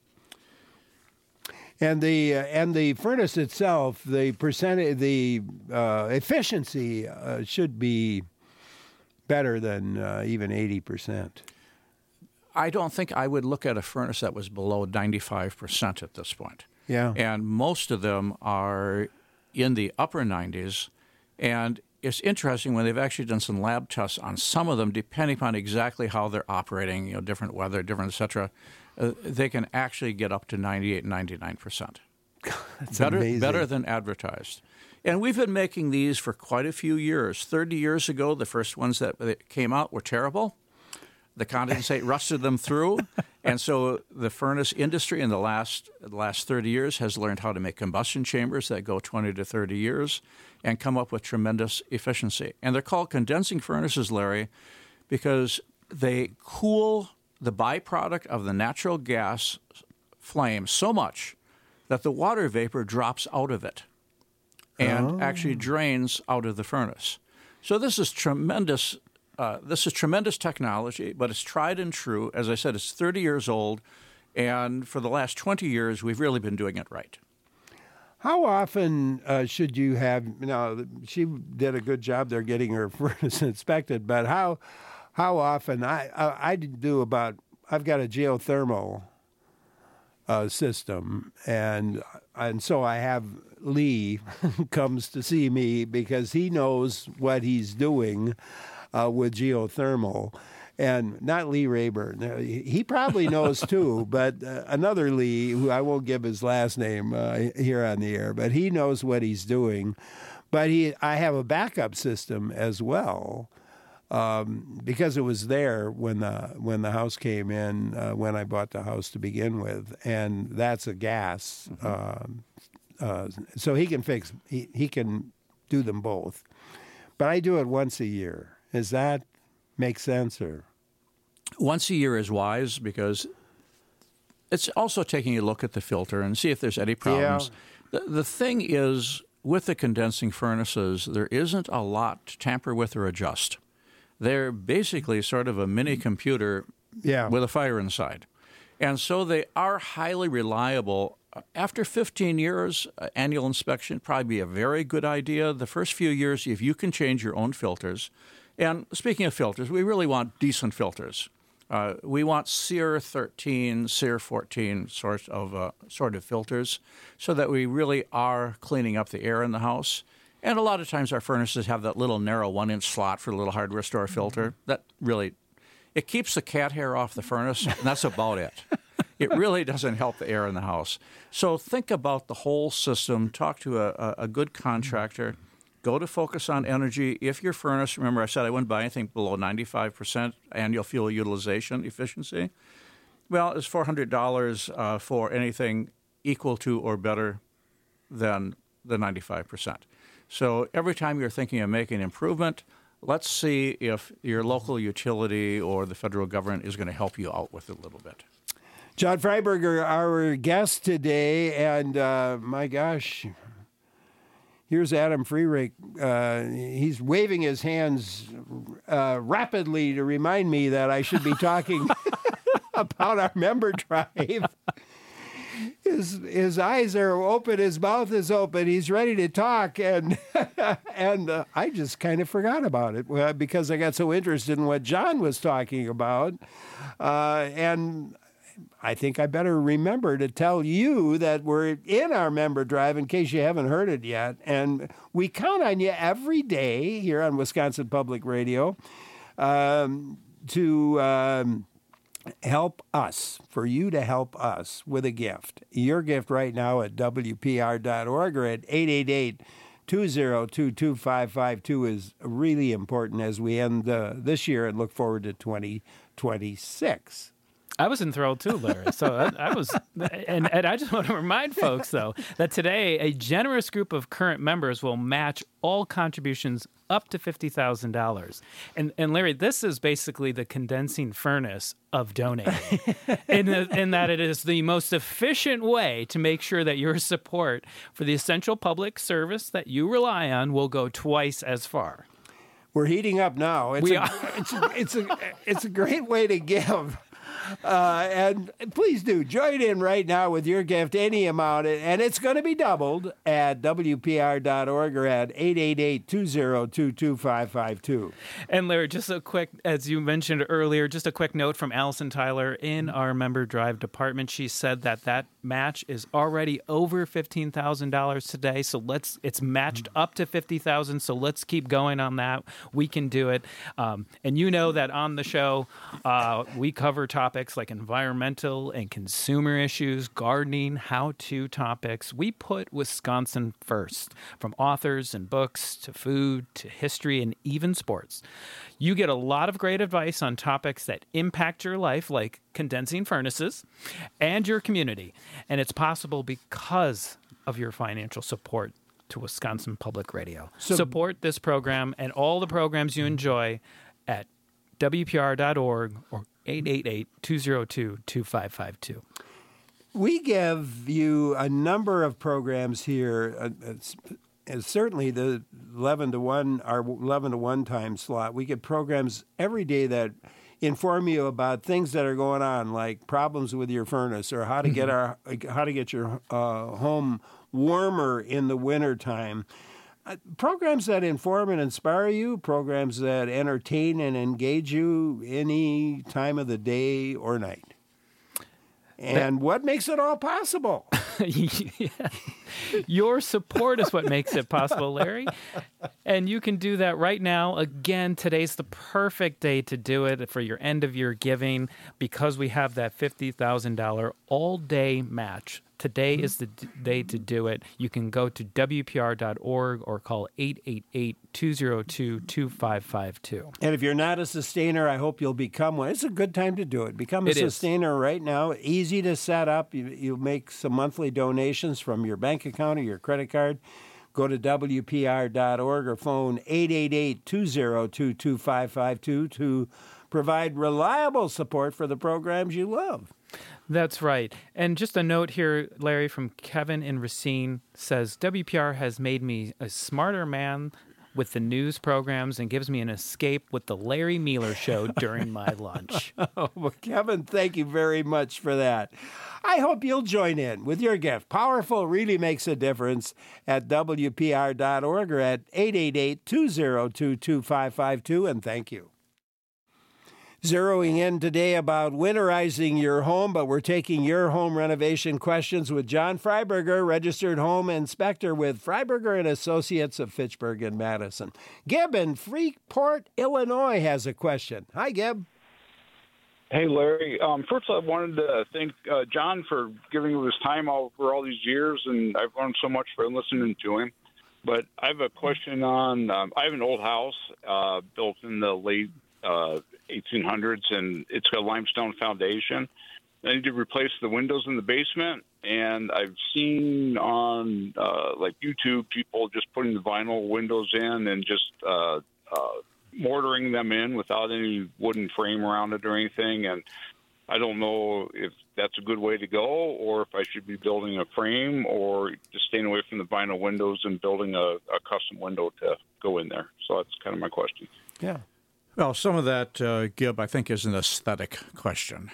And the furnace itself, the percentage, the efficiency should be better than even 80%. I don't think I would look at a furnace that was below 95% at this point. Yeah. And most of them are in the upper 90s. And it's interesting when they've actually done some lab tests on some of them, depending upon exactly how they're operating, different weather, different et cetera, they can actually get up to 98, 99%. That's amazing. Better than advertised. And we've been making these for quite a few years. 30 years ago, the first ones that came out were terrible. The condensate rusted them through. And so the furnace industry in the last 30 years has learned how to make combustion chambers that go 20 to 30 years and come up with tremendous efficiency. And they're called condensing furnaces, Larry, because they cool the byproduct of the natural gas flame so much that the water vapor drops out of it and actually drains out of the furnace. So this is tremendous. This is tremendous technology, but it's tried and true. As I said, it's 30 years old, and for the last 20 years, we've really been doing it right. How often should you have? She did a good job there getting her furnace inspected, but how often? I do about. I've got a geothermal system, and so I have Lee comes to see me because he knows what he's doing with geothermal. And not Lee Rayburn. He probably knows too, but another Lee, who I won't give his last name here on the air, but he knows what he's doing. But I have a backup system as well, because it was there when the house came in, when I bought the house to begin with, and that's a gas. So he can he can do them both. But I do it once a year. Does that make sense, or? Once a year is wise because it's also taking a look at the filter and see if there's any problems. Yeah. The thing is, with the condensing furnaces, there isn't a lot to tamper with or adjust. They're basically sort of a mini computer with a fire inside. And so they are highly reliable. After 15 years, annual inspection would probably be a very good idea. The first few years, if you can change your own filters. And speaking of filters, we really want decent filters. We want SEER 13, SEER 14 sort of filters so that we really are cleaning up the air in the house. And a lot of times our furnaces have that little narrow 1-inch slot for the little hardware store filter. That really, it keeps the cat hair off the furnace, and that's about it. It really doesn't help the air in the house. So think about the whole system. Talk to a good contractor. Go to Focus on Energy. If your furnace, remember I said I wouldn't buy anything below 95% annual fuel utilization efficiency. Well, it's $400 for anything equal to or better than the 95%. So every time you're thinking of making an improvement, let's see if your local utility or the federal government is going to help you out with it a little bit. John Freiberger, our guest today, and my gosh, here's Adam Freerake. He's waving his hands rapidly to remind me that I should be talking about our member drive. His eyes are open, his mouth is open, he's ready to talk, and I just kind of forgot about it because I got so interested in what John was talking about, and I think I better remember to tell you that we're in our member drive in case you haven't heard it yet. And we count on you every day here on Wisconsin Public Radio to help us, for you to help us with a gift. Your gift right now at WPR.org or at 888-202-2552 is really important as we end this year and look forward to 2026. I was enthralled too, Larry. So I was, and I just want to remind folks, though, that today a generous group of current members will match all contributions up to $50,000. And Larry, this is basically the condensing furnace of donating, in that it is the most efficient way to make sure that your support for the essential public service that you rely on will go twice as far. We're heating up now. It's a great way to give. And please do join in right now with your gift, any amount, and it's going to be doubled at WPR.org or at 888-202-2552. And Larry, just a quick, as you mentioned earlier, just a quick note from Allison Tyler in our member drive department. She said that match is already over $15,000 today, so it's matched up to $50,000. So let's keep going on that. We can do it, and you know that on the show we cover topics like environmental and consumer issues, gardening, how-to topics. We put Wisconsin first, from authors and books to food to history and even sports. You get a lot of great advice on topics that impact your life, like condensing furnaces, and your community. And it's possible because of your financial support to Wisconsin Public Radio. Support this program and all the programs you enjoy at WPR.org or 888-202-2552. We give you a number of programs here. Certainly the 11 to 1, our 11 to 1 time slot. We get programs every day that inform you about things that are going on, like problems with your furnace or how to get your home warmer in the wintertime. Programs that inform and inspire you, programs that entertain and engage you any time of the day or night. And what makes it all possible? Your support is what makes it possible, Larry. And you can do that right now. Again, today's the perfect day to do it for your end of year giving because we have that $50,000 all-day match. Today is the day to do it. You can go to WPR.org or call 888-202-2552. And if you're not a sustainer, I hope you'll become one. It's a good time to do it. Become a sustainer right now. Easy to set up. You make some monthly donations from your bank account or your credit card. Go to WPR.org or phone 888-202-2552 to provide reliable support for the programs you love. That's right. And just a note here, Larry, from Kevin in Racine says, WPR has made me a smarter man with the news programs and gives me an escape with the Larry Mealer Show during my lunch. Oh, well, Kevin, thank you very much for that. I hope you'll join in with your gift. Powerful really makes a difference at WPR.org or at 888-202-2552, and thank you. Zeroing in today about winterizing your home, but we're taking your home renovation questions with John Freiberger, registered home inspector with Freiberger and Associates of Fitchburg and Madison. Gib in Freeport, Illinois has a question. Hi, Gib. Hey, Larry. First, I wanted to thank John for giving his time over all these years, and I've learned so much from listening to him. But I have a question on, I have an old house built in the late 1800s, and it's got a limestone foundation. I need to replace the windows in the basement, and I've seen on like YouTube people just putting the vinyl windows in and just mortaring them in without any wooden frame around it or anything. And I don't know if that's a good way to go, or if I should be building a frame, or just staying away from the vinyl windows and building a custom window to go in there. So that's kind of my question. Yeah. Well, some of that, Gib, I think is an aesthetic question.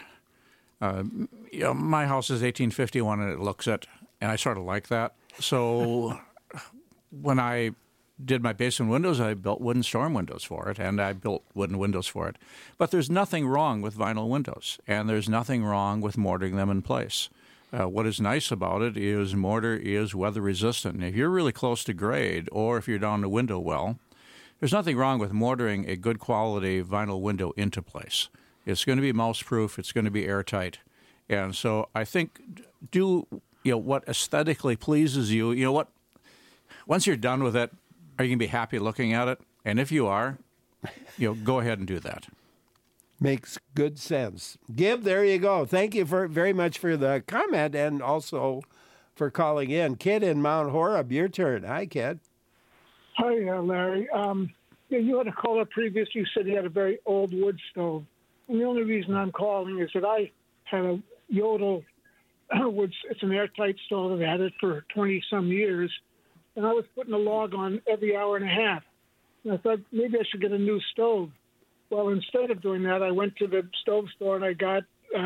My house is 1851, and it looks it, and I sort of like that. So when I did my basement windows, I built wooden storm windows for it, and I built wooden windows for it. But there's nothing wrong with vinyl windows, and there's nothing wrong with mortaring them in place. What is nice about it is mortar is weather resistant. If you're really close to grade, or if you're down the window well, there's nothing wrong with mortaring a good quality vinyl window into place. It's going to be mouse-proof. It's going to be airtight. And so I think do what aesthetically pleases you. You know what? Once you're done with it, are you going to be happy looking at it? And if you are, go ahead and do that. Makes good sense. Gib, there you go. Thank you very much for the comment and also for calling in. Kid in Mount Horeb, your turn. Hi, Kid. Hi, Larry. You had a caller previous. You said you had a very old wood stove. And the only reason I'm calling is that I had a Yodel wood. It's an airtight stove. I've had it for 20-some years. And I was putting a log on every hour and a half. And I thought maybe I should get a new stove. Well, instead of doing that, I went to the stove store and I got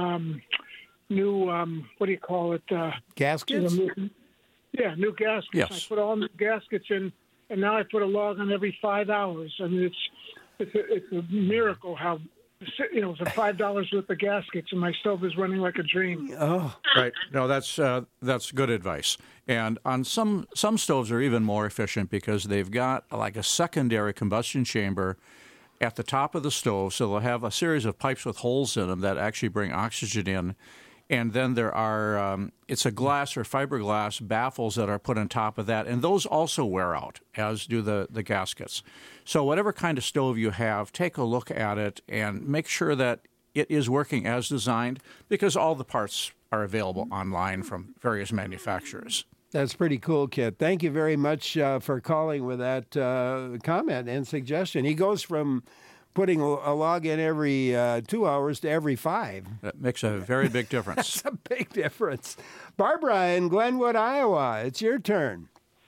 new, what do you call it? Gaskets? Yeah, new gaskets. Yes. I put all new gaskets in. And now I put a log on every 5 hours. I mean, it's a miracle how, it's $5 worth of gaskets, and my stove is running like a dream. Oh, right. No, that's good advice. And on some stoves are even more efficient because they've got like a secondary combustion chamber at the top of the stove, so they'll have a series of pipes with holes in them that actually bring oxygen in. And then there are, it's a glass or fiberglass baffles that are put on top of that. And those also wear out, as do the gaskets. So whatever kind of stove you have, take a look at it and make sure that it is working as designed, because all the parts are available online from various manufacturers. That's pretty cool, Kid. Thank you very much for calling with that comment and suggestion. He goes from putting a log in every 2 hours to every 5. That makes a very big difference. That's a big difference. Barbara in Glenwood, Iowa, it's your turn.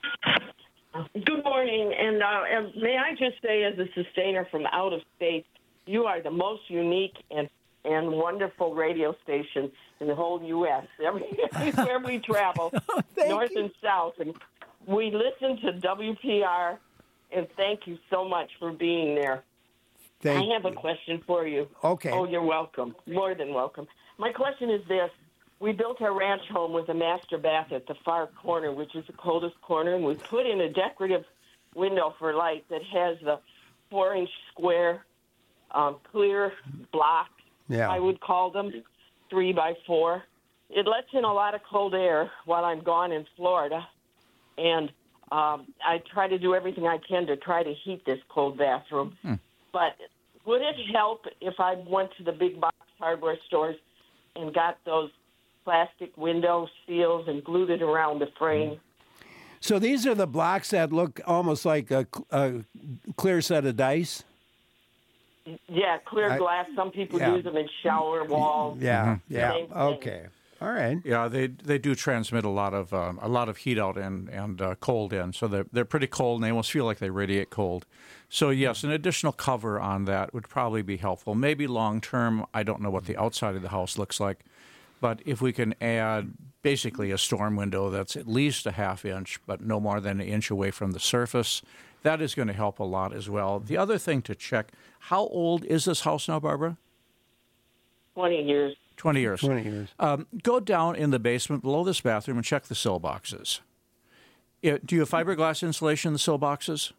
Good morning, and may I just say, as a sustainer from out of state, you are the most unique and wonderful radio station in the whole U.S. Everywhere we travel, north and south, and we listen to WPR, and thank you so much for being there. I have a question for you. Okay. Oh, you're welcome. More than welcome. My question is this. We built our ranch home with a master bath at the far corner, which is the coldest corner, and we put in a decorative window for light that has the 4-inch square clear blocks, I would call them, 3 by 4. It lets in a lot of cold air while I'm gone in Florida, and I try to do everything I can to try to heat this cold bathroom. But would it help if I went to the big box hardware stores and got those plastic window seals and glued it around the frame? So these are the blocks that look almost like a clear set of dice? Yeah, clear glass. Some people use them in shower walls. Yeah. Okay. All right. Yeah, they do transmit a lot of heat out and cold in, so they're pretty cold and they almost feel like they radiate cold. So yes, an additional cover on that would probably be helpful. Maybe long term, I don't know what the outside of the house looks like, but if we can add basically a storm window that's at least a half inch, but no more than an inch away from the surface, that is going to help a lot as well. The other thing to check: how old is this house now, Barbara? 20 years. 20 years. 20 years. Go down in the basement below this bathroom and check the sill boxes. Do you have fiberglass insulation in the sill boxes?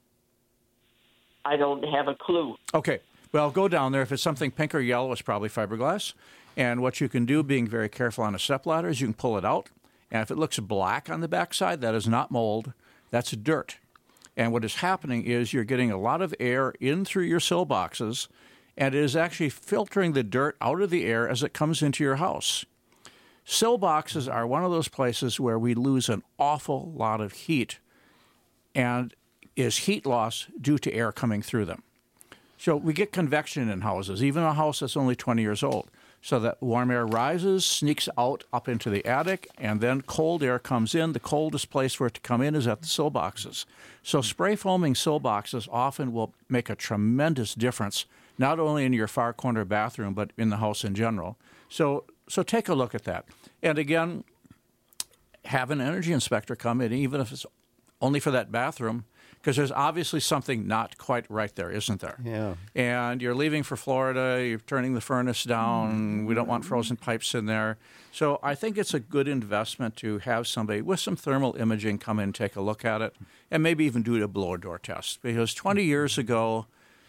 I don't have a clue. Okay. Well, go down there. If it's something pink or yellow, it's probably fiberglass. And what you can do, being very careful on a stepladder, is you can pull it out. And if it looks black on the backside, that is not mold. That's dirt. And what is happening is you're getting a lot of air in through your sill boxes, and it is actually filtering the dirt out of the air as it comes into your house. Sill boxes are one of those places where we lose an awful lot of heat, and is heat loss due to air coming through them. So we get convection in houses, even a house that's only 20 years old. So that warm air rises, sneaks out up into the attic, and then cold air comes in. The coldest place for it to come in is at the sill boxes. So spray foaming sill boxes often will make a tremendous difference, not only in your far corner bathroom, but in the house in general. So take a look at that. And again, have an energy inspector come in, even if it's only for that bathroom, because there's obviously something not quite right there, isn't there? Yeah. And you're leaving for Florida, you're turning the furnace down, we don't want frozen pipes in there. So I think it's a good investment to have somebody with some thermal imaging come in and take a look at it, and maybe even do a blower door test. Because 20 years ago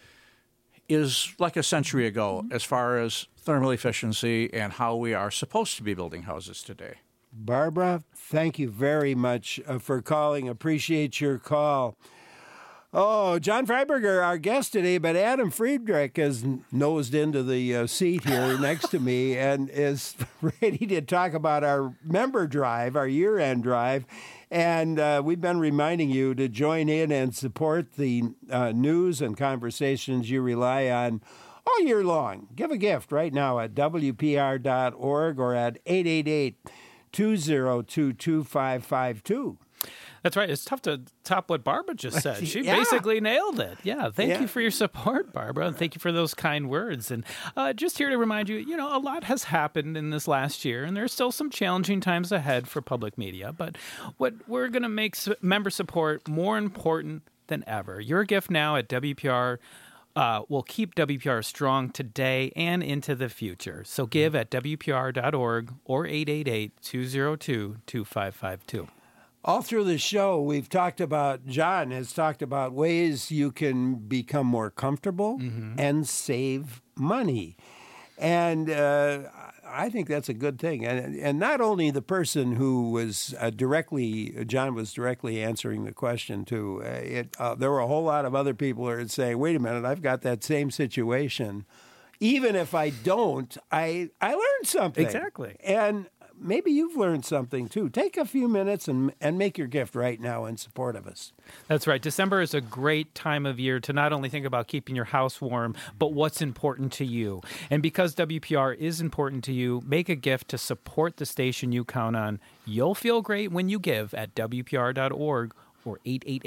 is like a century ago as far as thermal efficiency and how we are supposed to be building houses today. Barbara, thank you very much for calling. Appreciate your call. Oh, John Freiberger, our guest today, but Adam Friedrich has nosed into the seat here next to me and is ready to talk about our member drive, our year-end drive. And we've been reminding you to join in and support the news and conversations you rely on all year long. Give a gift right now at WPR.org or at 888-202-2552. That's right. It's tough to top what Barbara just said. She basically nailed it. Yeah. Thank you for your support, Barbara. And thank you for those kind words. And just here to remind you, a lot has happened in this last year, and there's still some challenging times ahead for public media. But what we're going to make member support more important than ever. Your gift now at WPR will keep WPR strong today and into the future. So give at WPR.org or 888-202-2552. All through the show, John has talked about ways you can become more comfortable and save money. And I think that's a good thing. And not only the person who was John was directly answering the question too. There were a whole lot of other people who were saying, wait a minute, I've got that same situation. Even if I don't, I learned something. Exactly. And maybe you've learned something, too. Take a few minutes and make your gift right now in support of us. That's right. December is a great time of year to not only think about keeping your house warm, but what's important to you. And because WPR is important to you, make a gift to support the station you count on. You'll feel great when you give at WPR.org or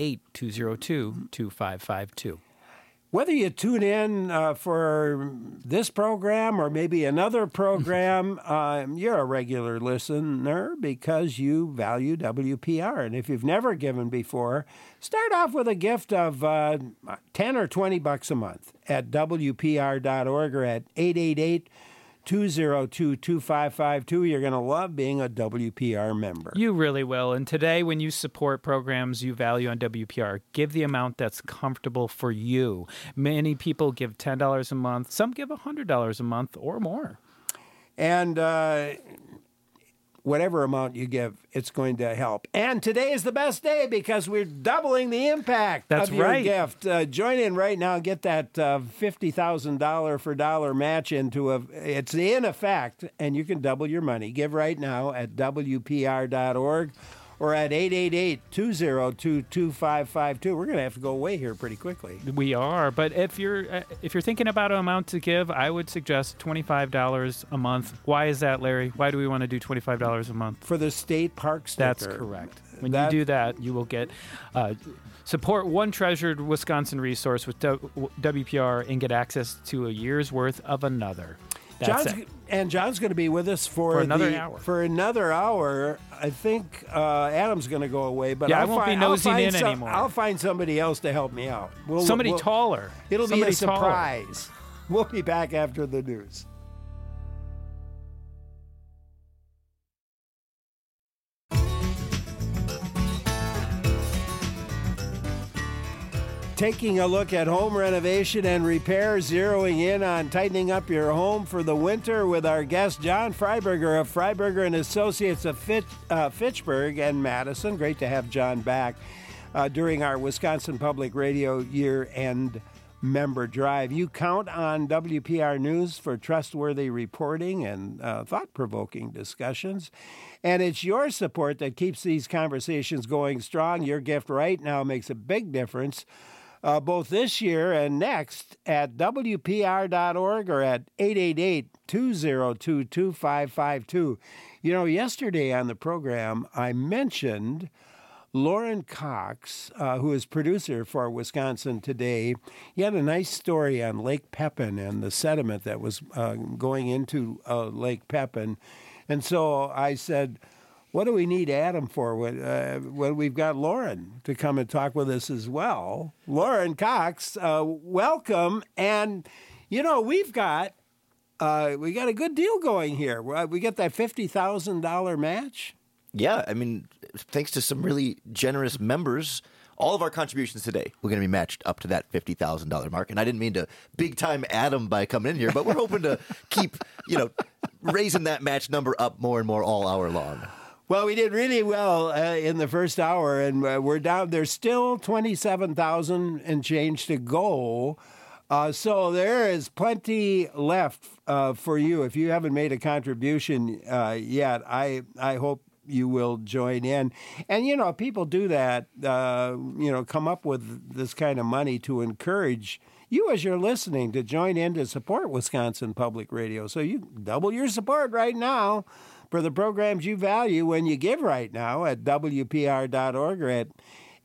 888-202-2552. Whether you tune in for this program or maybe another program, you're a regular listener because you value WPR. And if you've never given before, start off with a gift of $10 or $20 a month at WPR.org or at 888-202-2552. You're going to love being a WPR member. You really will. And today, when you support programs you value on WPR, give the amount that's comfortable for you. Many people give $10 a month. Some give $100 a month or more. And whatever amount you give, it's going to help. And today is the best day because we're doubling the impact of your gift. Join in right now and get that $50,000 for dollar match it's in effect, and you can double your money. Give right now at WPR.org or at 888-202-2552. We're going to have to go away here pretty quickly. We are, but if you're thinking about an amount to give, I would suggest $25 a month. Why is that, Larry? Why do we want to do $25 a month? For the state park sticker. That's correct. When you do that, you will get support one treasured Wisconsin resource with WPR and get access to a year's worth of another. John's going to be with us for another hour. For another hour. I think Adam's going to go away, but I won't be nosing in anymore. I'll find somebody else to help me out. Somebody taller. It'll be a surprise. We'll be back after the news. Taking a look at home renovation and repair, zeroing in on tightening up your home for the winter with our guest, John Freiberger of Freiberger and Associates of Fitchburg and Madison. Great to have John back during our Wisconsin Public Radio year-end member drive. You count on WPR News for trustworthy reporting and thought-provoking discussions. And it's your support that keeps these conversations going strong. Your gift right now makes a big difference. Both this year and next at WPR.org or at 888-202-2552. You know, yesterday on the program, I mentioned Lauren Cox, who is producer for Wisconsin Today. He had a nice story on Lake Pepin and the sediment that was going into Lake Pepin. And so I said, what do we need Adam for when we've got Lauren to come and talk with us as well? Lauren Cox, welcome. And, you know, we got a good deal going here. We got that $50,000 match. Yeah, I mean, thanks to some really generous members, all of our contributions today, we're going to be matched up to that $50,000 mark. And I didn't mean to big-time Adam by coming in here, but we're hoping to keep, raising that match number up more and more all hour long. Well, we did really well in the first hour, and we're down. There's still 27,000 and change to go. So there is plenty left for you. If you haven't made a contribution yet, I hope you will join in. And, people do that, come up with this kind of money to encourage you as you're listening to join in to support Wisconsin Public Radio. So you double your support right now for the programs you value when you give right now at WPR.org or at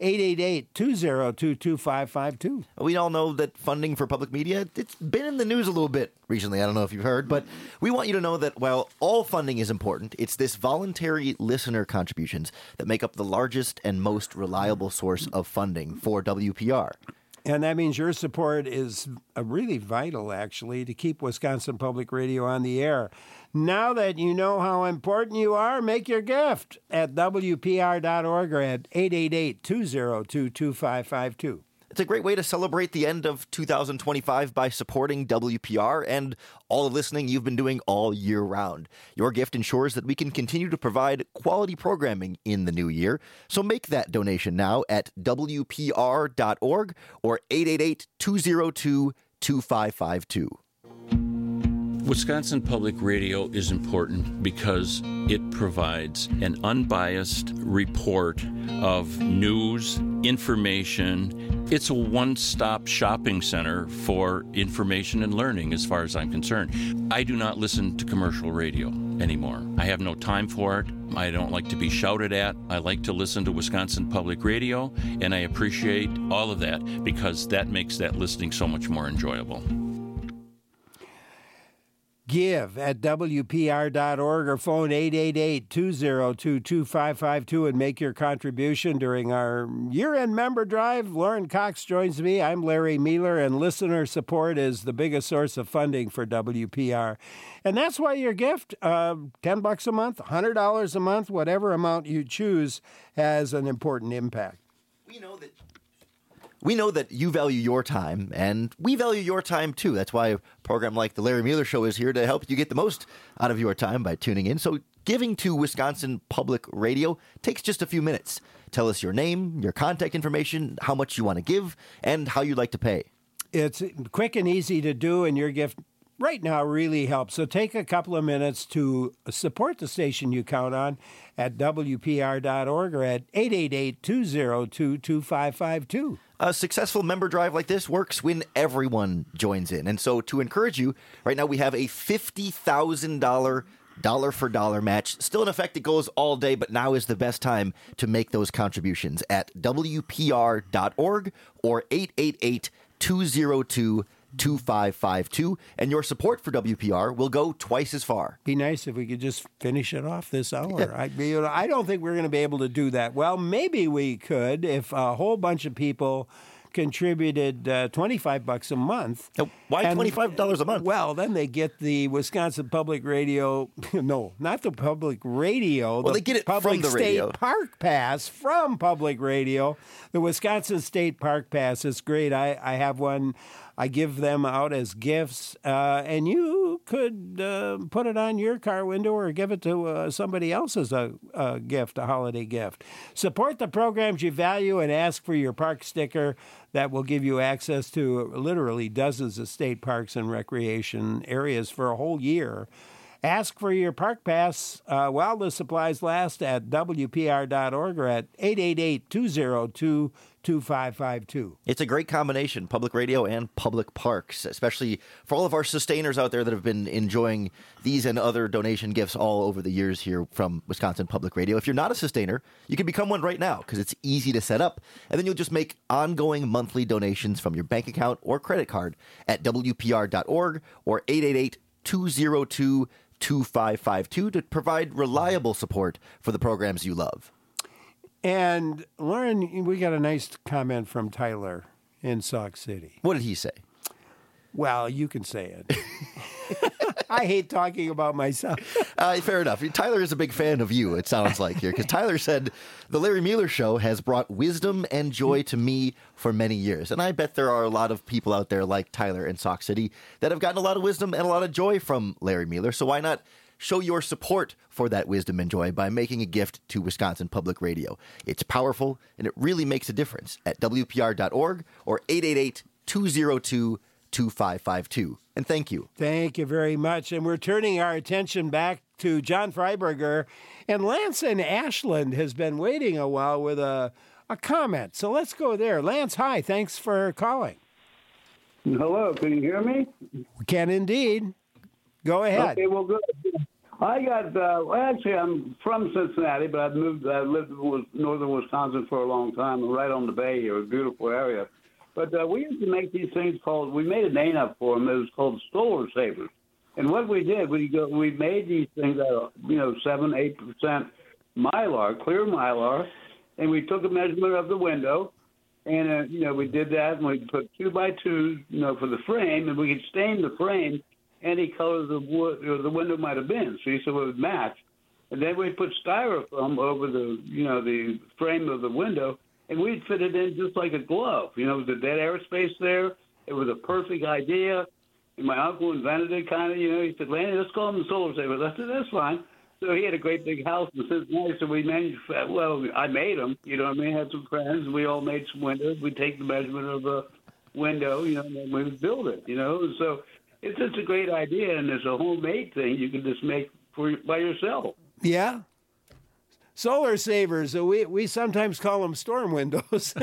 888-202-2552. We all know that funding for public media, it's been in the news a little bit recently. I don't know if you've heard, but we want you to know that while all funding is important, it's this voluntary listener contributions that make up the largest and most reliable source of funding for WPR. And that means your support is really vital, actually, to keep Wisconsin Public Radio on the air. Now that you know how important you are, make your gift at WPR.org or at 888-202-2552. It's a great way to celebrate the end of 2025 by supporting WPR and all the listening you've been doing all year round. Your gift ensures that we can continue to provide quality programming in the new year. So make that donation now at WPR.org or 888-202-2552. Wisconsin Public Radio is important because it provides an unbiased report of news, information. It's a one-stop shopping center for information and learning as far as I'm concerned. I do not listen to commercial radio anymore. I have no time for it. I don't like to be shouted at. I like to listen to Wisconsin Public Radio, and I appreciate all of that because that makes that listening so much more enjoyable. Give at WPR.org or phone 888-202-2552 and make your contribution during our year-end member drive. Lauren Cox joins me. I'm Larry Mealer, and listener support is the biggest source of funding for WPR. And that's why your gift, $10 a month, $100 a month, whatever amount you choose, has an important impact. We know that you value your time, and we value your time, too. That's why a program like The Larry Mealer Show is here to help you get the most out of your time by tuning in. So giving to Wisconsin Public Radio takes just a few minutes. Tell us your name, your contact information, how much you want to give, and how you'd like to pay. It's quick and easy to do, and your gift right now really helps. So take a couple of minutes to support the station you count on at WPR.org or at 888-202-2552. A successful member drive like this works when everyone joins in. And so to encourage you, right now we have a $50,000 dollar-for-dollar match. Still in effect, it goes all day, but now is the best time to make those contributions at WPR.org or 888-202-2552, and your support for WPR will go twice as far. Be nice if we could just finish it off this hour. I don't think we're going to be able to do that. Well, maybe we could if a whole bunch of people contributed $25 a month. Why $25 a month? Well, then they get the Wisconsin Public Radio. No, not the Public Radio. Well, they get it Public from the State radio. Park Pass from Public Radio. The Wisconsin State Park Pass is great. I have one. I give them out as gifts, and you could put it on your car window or give it to somebody else as a gift, a holiday gift. Support the programs you value and ask for your park sticker that will give you access to literally dozens of state parks and recreation areas for a whole year. Ask for your park pass while the supplies last at WPR.org or at 888-202-2552. It's a great combination, public radio and public parks, especially for all of our sustainers out there that have been enjoying these and other donation gifts all over the years here from Wisconsin Public Radio. If you're not a sustainer, you can become one right now because it's easy to set up, and then you'll just make ongoing monthly donations from your bank account or credit card at WPR.org or 888-202-2552 to provide reliable support for the programs you love. And Lauren, we got a nice comment from Tyler in Sauk City. What did he say? Well, you can say it. I hate talking about myself. Fair enough. Tyler is a big fan of you, it sounds like here, because Tyler said, the Larry Mueller Show has brought wisdom and joy to me for many years. And I bet there are a lot of people out there like Tyler in Sauk City that have gotten a lot of wisdom and a lot of joy from Larry Mueller. So why not show your support for that wisdom and joy by making a gift to Wisconsin Public Radio? It's powerful, and it really makes a difference at WPR.org or 888-202-2552. And thank you. Thank you very much. And we're turning our attention back to John Freiberger. And Lance in Ashland has been waiting a while with a comment. So let's go there. Lance, hi. Thanks for calling. Hello. Can you hear me? We can indeed. Go ahead. Okay, well, good. I got, actually, I'm from Cincinnati, but I've lived in northern Wisconsin for a long time, right on the bay here, a beautiful area. But we used to make these things we made a name up for them. It was called Solar Savers. And what we did, we made these things out of, 7-8% Mylar, clear Mylar, and we took a measurement of the window, and, we did that, and we put 2x2s, for the frame, and we could stain the frame any color the wood or the window might have been, so it would match. And then we put styrofoam over the frame of the window, and we'd fit it in just like a glove. With the dead airspace there, it was a perfect idea. And my uncle invented it kind of, he said, Lanny, let's call them the Solar Savers. I said, that's fine. So he had a great big house in Cincinnati, so we manufactured, I made them, had some friends, we all made some windows. We'd take the measurement of the window, and then we would build it, So it's just a great idea, and it's a homemade thing you can just make by yourself. Yeah. Solar Savers. We sometimes call them storm windows.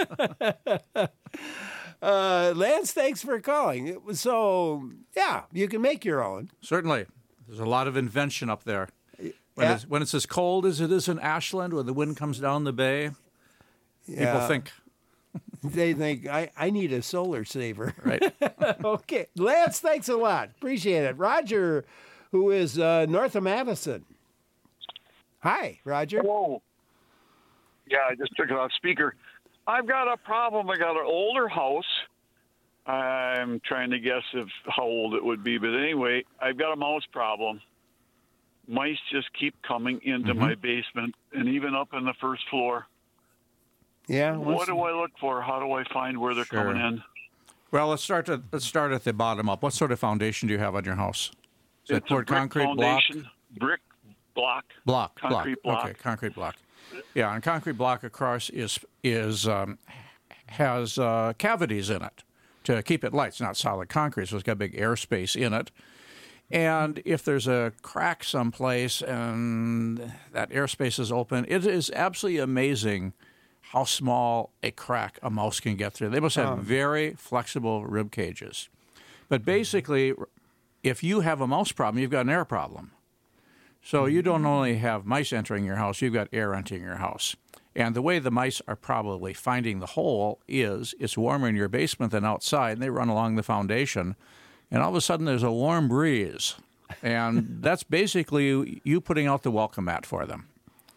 Lance, thanks for calling. So, yeah, you can make your own. Certainly. There's a lot of invention up there. When it's as cold as it is in Ashland, when the wind comes down the bay, people think. They think, I need a solar saver. Right. Okay. Lance, thanks a lot. Appreciate it. Roger, who is north of Madison. Hi, Roger. Hello. Yeah, I just took it off speaker. I've got a problem. I got an older house. I'm trying to guess how old it would be. But anyway, I've got a mouse problem. Mice just keep coming into my basement and even up on the first floor. Yeah. What do I look for? How do I find where they're coming in? Well, let's start at the bottom up. What sort of foundation do you have on your house? Is it poured concrete foundation, brick block? Concrete block. Okay, concrete block. Yeah, and concrete block across has cavities in it. to keep it light. It's not solid concrete, so it's got big airspace in it. And if there's a crack someplace and that airspace is open, it is absolutely amazing how small a crack a mouse can get through. They must have very flexible rib cages. But basically, if you have a mouse problem, you've got an air problem. So you don't only have mice entering your house, you've got air entering your house. And the way the mice are probably finding the hole is it's warmer in your basement than outside, and they run along the foundation, and all of a sudden there's a warm breeze. And that's basically you putting out the welcome mat for them.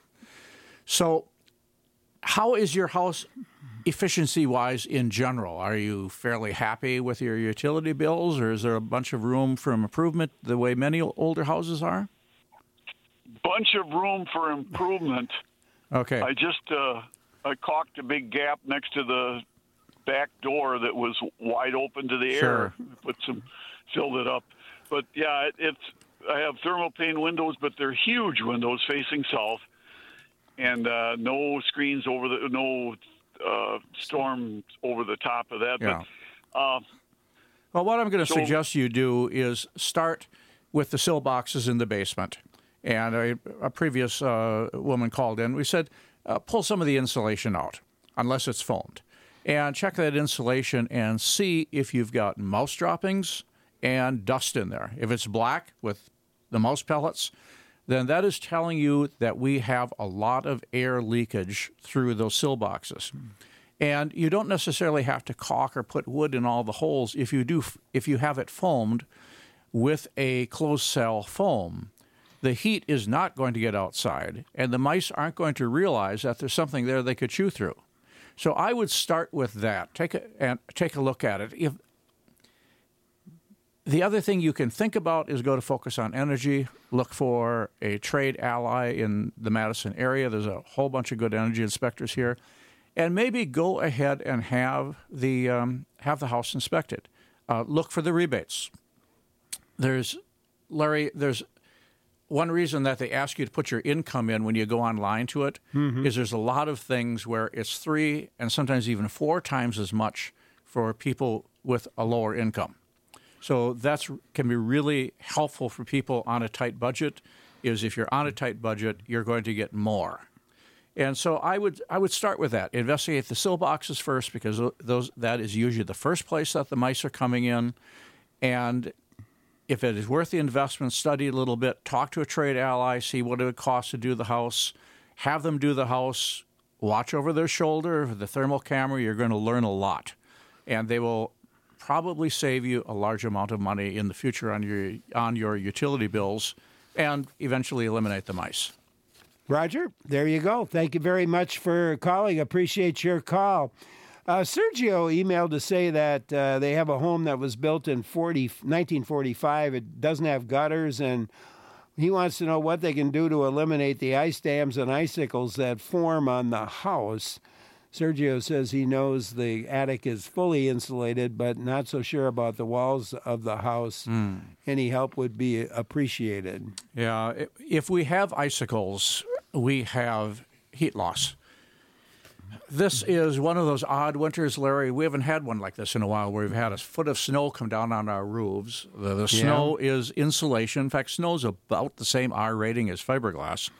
So how is your house efficiency-wise in general? Are you fairly happy with your utility bills, or is there a bunch of room for improvement the way many older houses are? Bunch of room for improvement. Okay. I just I caulked a big gap next to the back door that was wide open to the air. Filled it up. But yeah, I have thermal pane windows, but they're huge windows facing south, and no screens over no storm over the top of that. Yeah. But, well, what I'm going to suggest you do is start with the sill boxes in the basement. And a previous woman called in. We said, pull some of the insulation out, unless it's foamed, and check that insulation and see if you've got mouse droppings and dust in there. If it's black with the mouse pellets, then that is telling you that we have a lot of air leakage through those sill boxes. And you don't necessarily have to caulk or put wood in all the holes. If you have it foamed with a closed cell foam, the heat is not going to get outside, and the mice aren't going to realize that there's something there they could chew through. So I would start with that. Take a look at it. The other thing you can think about is go to Focus on Energy. Look for a trade ally in the Madison area. There's a whole bunch of good energy inspectors here, and maybe go ahead and have the house inspected. Look for the rebates. There's one reason that they ask you to put your income in when you go online to it is there's a lot of things where it's 3 and sometimes even 4 times as much for people with a lower income. So that can be really helpful for people on a tight budget, is if you're on a tight budget, you're going to get more. And so I would start with that. Investigate the sill boxes first, because that is usually the first place that the mice are coming in. And if it is worth the investment, study a little bit, talk to a trade ally, see what it would cost to do the house, have them do the house, watch over their shoulder, the thermal camera. You're going to learn a lot. And they will probably save you a large amount of money in the future on your utility bills, and eventually eliminate the mice. Roger, there you go. Thank you very much for calling. Appreciate your call. Sergio emailed to say that they have a home that was built in 1945. It doesn't have gutters, and he wants to know what they can do to eliminate the ice dams and icicles that form on the house. Sergio says he knows the attic is fully insulated, but not so sure about the walls of the house. Any help would be appreciated. Yeah, if we have icicles, we have heat loss. This is one of those odd winters, Larry. We haven't had one like this in a while, where we've had a foot of snow come down on our roofs. The snow is insulation. In fact, snow is about the same R rating as fiberglass.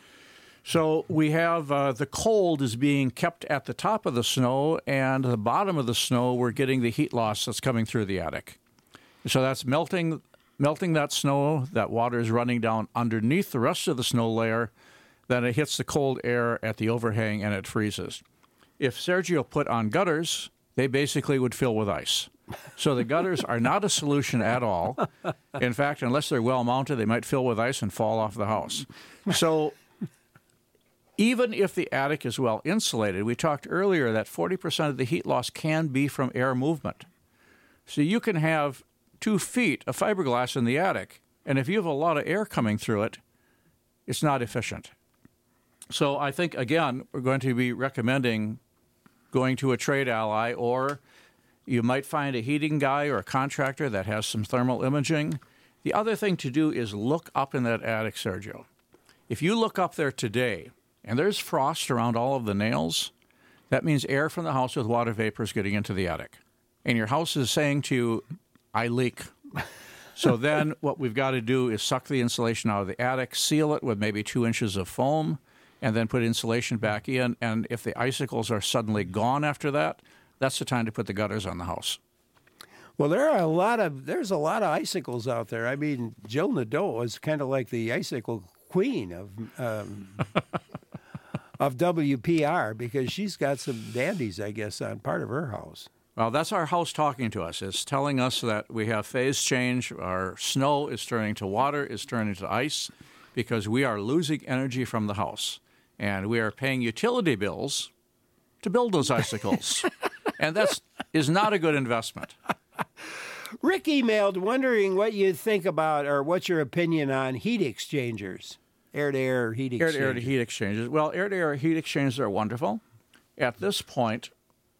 So we have the cold is being kept at the top of the snow, and the bottom of the snow, we're getting the heat loss that's coming through the attic. So that's melting that snow. That water is running down underneath the rest of the snow layer. Then it hits the cold air at the overhang, and it freezes. If Sergio put on gutters, they basically would fill with ice. So the gutters are not a solution at all. In fact, unless they're well mounted, they might fill with ice and fall off the house. So even if the attic is well insulated, we talked earlier that 40% of the heat loss can be from air movement. So you can have 2 feet of fiberglass in the attic, and if you have a lot of air coming through it, it's not efficient. So I think, again, we're going to be recommending going to a trade ally, or you might find a heating guy or a contractor that has some thermal imaging. The other thing to do is look up in that attic, Sergio. If you look up there today and there's frost around all of the nails, that means air from the house with water vapor is getting into the attic. and your house is saying to you, I leak. So then what we've got to do is suck the insulation out of the attic, seal it with maybe 2 inches of foam, and then put insulation back in. And if the icicles are suddenly gone after that, that's the time to put the gutters on the house. Well, there's a lot of icicles out there. I mean, Jill Nadeau is kind of like the icicle queen of WPR, because she's got some dandies, I guess, on part of her house. Well, that's our house talking to us. It's telling us that we have phase change. Our snow is turning to water, is turning to ice, because we are losing energy from the house. And we are paying utility bills to build those icicles. And that is not a good investment. Rick emailed wondering what you think about, or what's your opinion on heat exchangers, air-to-air heat exchangers. Air-to-air heat exchangers. Well, air-to-air heat exchangers are wonderful. At this point,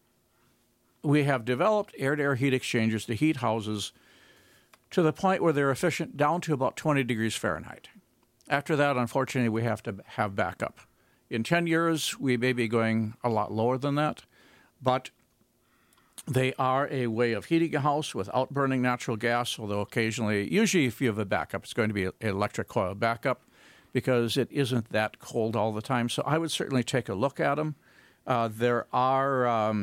we have developed air-to-air heat exchangers to heat houses to the point where they're efficient down to about 20 degrees Fahrenheit. After that, unfortunately, we have to have backup. In 10 years, we may be going a lot lower than that, but they are a way of heating a house without burning natural gas, although usually if you have a backup, it's going to be an electric coil backup, because it isn't that cold all the time. So I would certainly take a look at them. There are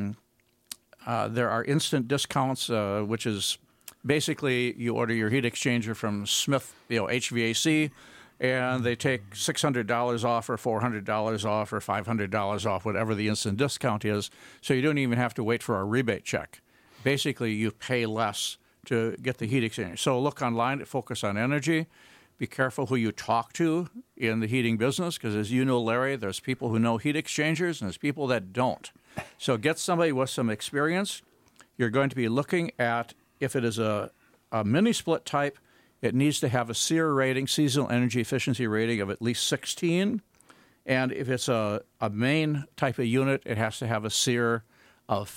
instant discounts, which is basically you order your heat exchanger from Smith, HVAC, and they take $600 off or $400 off or $500 off, whatever the instant discount is. So you don't even have to wait for a rebate check. Basically, you pay less to get the heat exchanger. So look online at Focus on Energy. Be careful who you talk to in the heating business, because as you know, Larry, there's people who know heat exchangers and there's people that don't. So get somebody with some experience. You're going to be looking at, if it is a mini split type, it needs to have a SEER rating, seasonal energy efficiency rating, of at least 16. And if it's a main type of unit, it has to have a SEER of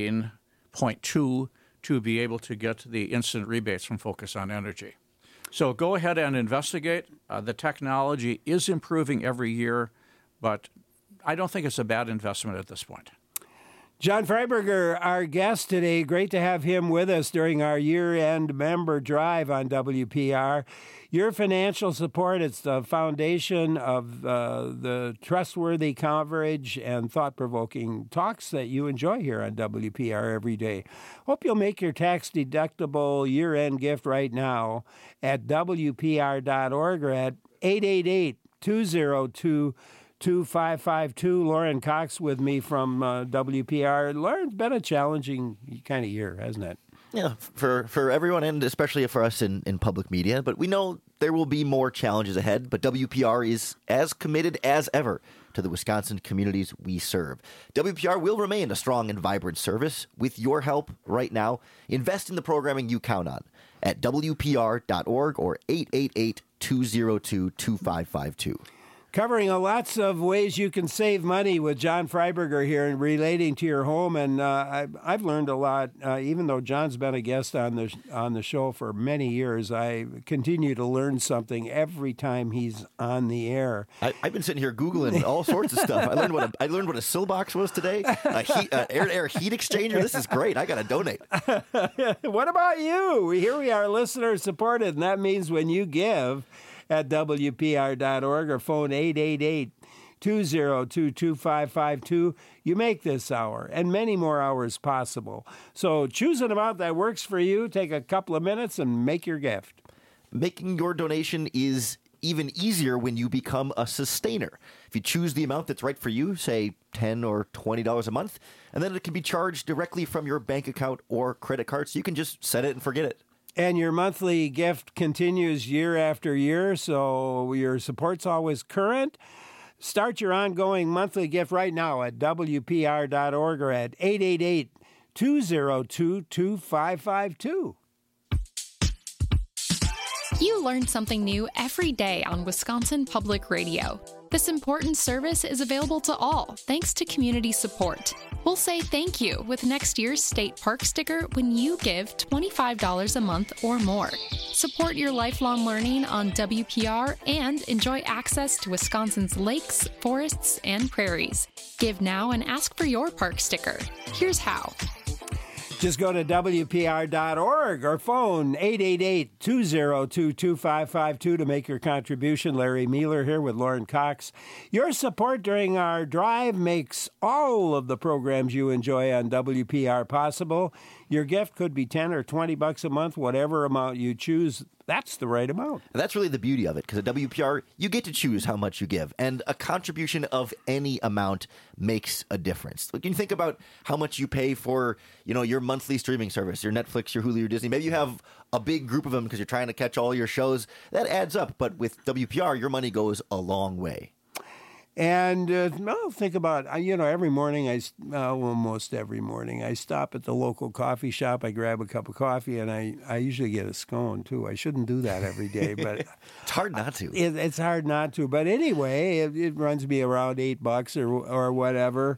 15.2 to be able to get the instant rebates from Focus on Energy. So go ahead and investigate. The technology is improving every year, but I don't think it's a bad investment at this point. John Freiberger, our guest today. Great to have him with us during our year-end member drive on WPR. Your financial support, it's the foundation of the trustworthy coverage and thought-provoking talks that you enjoy here on WPR every day. Hope you'll make your tax-deductible year-end gift right now at WPR.org or at 888-202-2552. Lauren Cox with me from WPR. Lauren's been a challenging kind of year, hasn't it? Yeah, for everyone, and especially for us in public media. But we know there will be more challenges ahead, but WPR is as committed as ever to the Wisconsin communities we serve. WPR will remain a strong and vibrant service. With your help right now, invest in the programming you count on at WPR.org or 888-202-2552. Covering lots of ways you can save money with John Freiberger here and relating to your home. And I've learned a lot. Even though John's been a guest on the show for many years, I continue to learn something every time he's on the air. I've been sitting here Googling all sorts of stuff. I learned what a Silbox was today, air-to-air heat exchanger. This is great. I got to donate. What about you? Here we are, listener supported, and that means when you give at WPR.org or phone 888-202-2552. You make this hour and many more hours possible. So choose an amount that works for you. Take a couple of minutes and make your gift. Making your donation is even easier when you become a sustainer. If you choose the amount that's right for you, say $10 or $20 a month, and then it can be charged directly from your bank account or credit card, so you can just set it and forget it. And your monthly gift continues year after year, so your support's always current. Start your ongoing monthly gift right now at WPR.org or at 888-202-2552. You learn something new every day on Wisconsin Public Radio. This important service is available to all thanks to community support. We'll say thank you with next year's State Park sticker when you give $25 a month or more. Support your lifelong learning on WPR and enjoy access to Wisconsin's lakes, forests, and prairies. Give now and ask for your park sticker. Here's how. Just go to WPR.org or phone 888-202-2552 to make your contribution. Larry Mealer here with Lauren Cox. Your support during our drive makes all of the programs you enjoy on WPR possible. Your gift could be $10 or $20 a month, whatever amount you choose. That's the right amount. That's really the beauty of it, because at WPR, you get to choose how much you give, and a contribution of any amount makes a difference. Like, you think about how much you pay for, your monthly streaming service, your Netflix, your Hulu, your Disney. Maybe you have a big group of them because you're trying to catch all your shows. That adds up, but with WPR, your money goes a long way. And think about, every morning, almost every morning, I stop at the local coffee shop. I grab a cup of coffee, and I usually get a scone, too. I shouldn't do that every day, but it's hard not to. It's hard not to. But anyway, it runs me around $8 or whatever.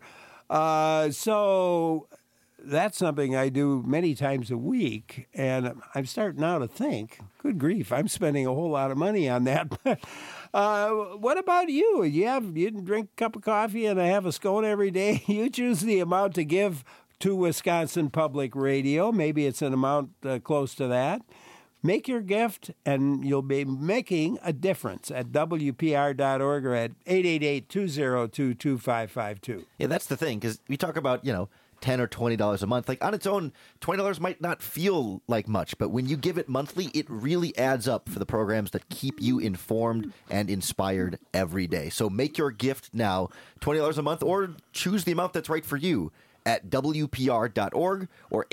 So that's something I do many times a week, and I'm starting now to think, good grief, I'm spending a whole lot of money on that. What about you? You drink a cup of coffee and I have a scone every day. You choose the amount to give to Wisconsin Public Radio. Maybe it's an amount close to that. Make your gift, and you'll be making a difference at WPR.org or at 888-202-2552. Yeah, that's the thing, because we talk about, $10 or $20 a month. Like, on its own, $20 might not feel like much, but when you give it monthly, it really adds up for the programs that keep you informed and inspired every day. So make your gift now, $20 a month, or choose the amount that's right for you at WPR.org or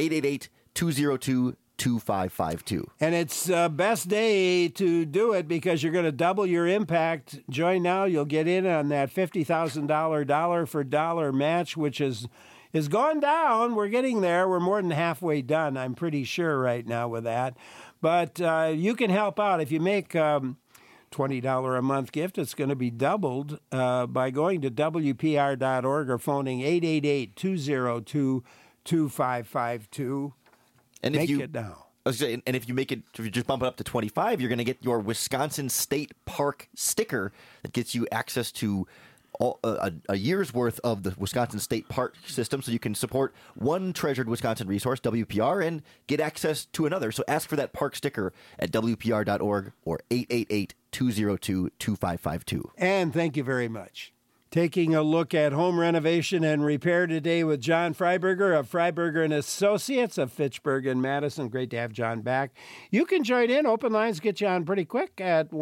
888-202-2552. And it's best day to do it because you're going to double your impact. Join now. You'll get in on that $50,000 dollar for dollar match, which is gone down. We're getting there. We're more than halfway done, I'm pretty sure, right now with that. But you can help out. If you make $20 a month gift, it's going to be doubled by going to WPR.org or phoning 888-202-2552. And make it now. And if you just bump it up to 25, you're going to get your Wisconsin State Park sticker that gets you access to a year's worth of the Wisconsin State Park system, so you can support one treasured Wisconsin resource, WPR, and get access to another. So ask for that park sticker at WPR.org or 888-202-2552. And thank you very much. Taking a look at home renovation and repair today with John Freiberger of Freiberger & Associates of Fitchburg and Madison. Great to have John back. You can join in. Open lines get you on pretty quick at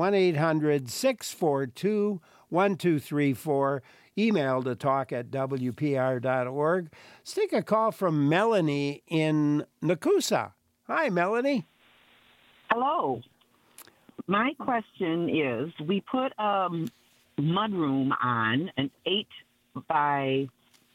1-800-642-1234. Email to talk@WPR.org. Let's take a call from Melanie in Nakusa. Hi, Melanie. Hello. My question is, we put mudroom on, an 8x8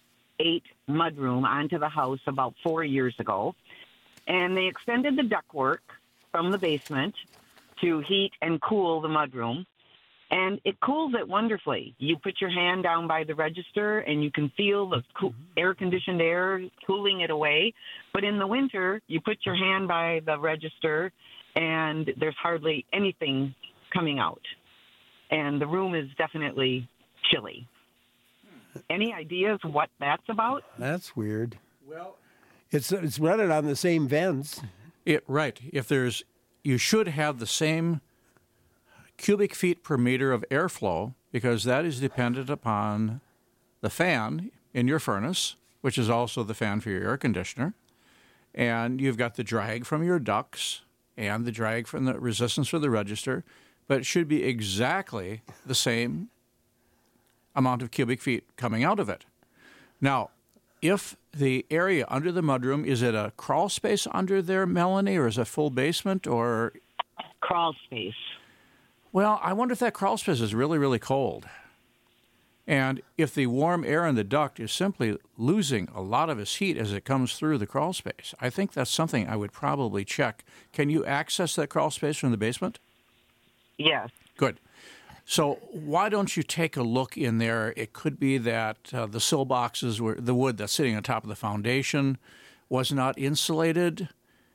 mudroom onto the house about 4 years ago, and they extended the ductwork from the basement to heat and cool the mudroom, and it cools it wonderfully. You put your hand down by the register and you can feel the air-conditioned air cooling it away, but in the winter you put your hand by the register and there's hardly anything coming out. And the room is definitely chilly. Any ideas what that's about? That's weird. Well, it's running on the same vents. Right. You should have the same cubic feet per meter of airflow, because that is dependent upon the fan in your furnace, which is also the fan for your air conditioner. And you've got the drag from your ducts and the drag from the resistance for the register. But it should be exactly the same amount of cubic feet coming out of it. Now, if the area under the mudroom, is it a crawl space under there, Melanie, or is it a full basement, or? Crawl space. Well, I wonder if that crawl space is really, really cold. And if the warm air in the duct is simply losing a lot of its heat as it comes through the crawl space, I think that's something I would probably check. Can you access that crawl space from the basement? Yes. Good. So why don't you take a look in there? It could be that the sill boxes, the wood that's sitting on top of the foundation, was not insulated.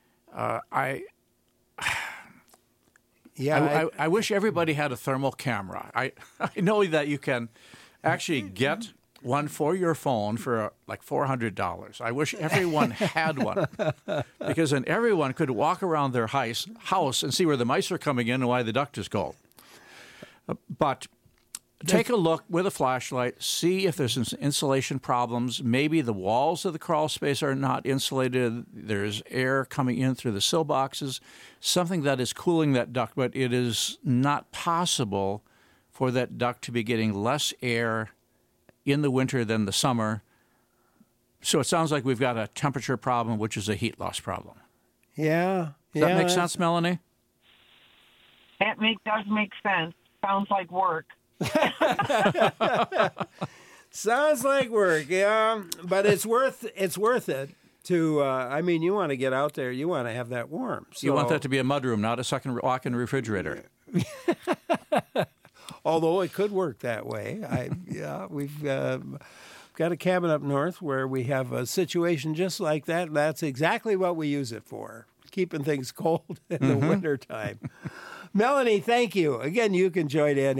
I wish everybody had a thermal camera. I know that you can actually get one for your phone for like $400. I wish everyone had one, because then everyone could walk around their house and see where the mice are coming in and why the duct is cold. But take a look with a flashlight, see if there's insulation problems. Maybe the walls of the crawl space are not insulated. There's air coming in through the sill boxes, something that is cooling that duct, but it is not possible for that duct to be getting less air in the winter than the summer. So it sounds like we've got a temperature problem, which is a heat loss problem. Yeah. Does that make sense, Melanie? That does make sense. Sounds like work. Sounds like work, yeah. But it's worth it to. I mean, you want to get out there. You want to have that warm. So. You want that to be a mudroom, not a second walk-in refrigerator. Although it could work that way. We've got a cabin up north where we have a situation just like that. That's exactly what we use it for, keeping things cold in the wintertime. Melanie, thank you. Again, you can join in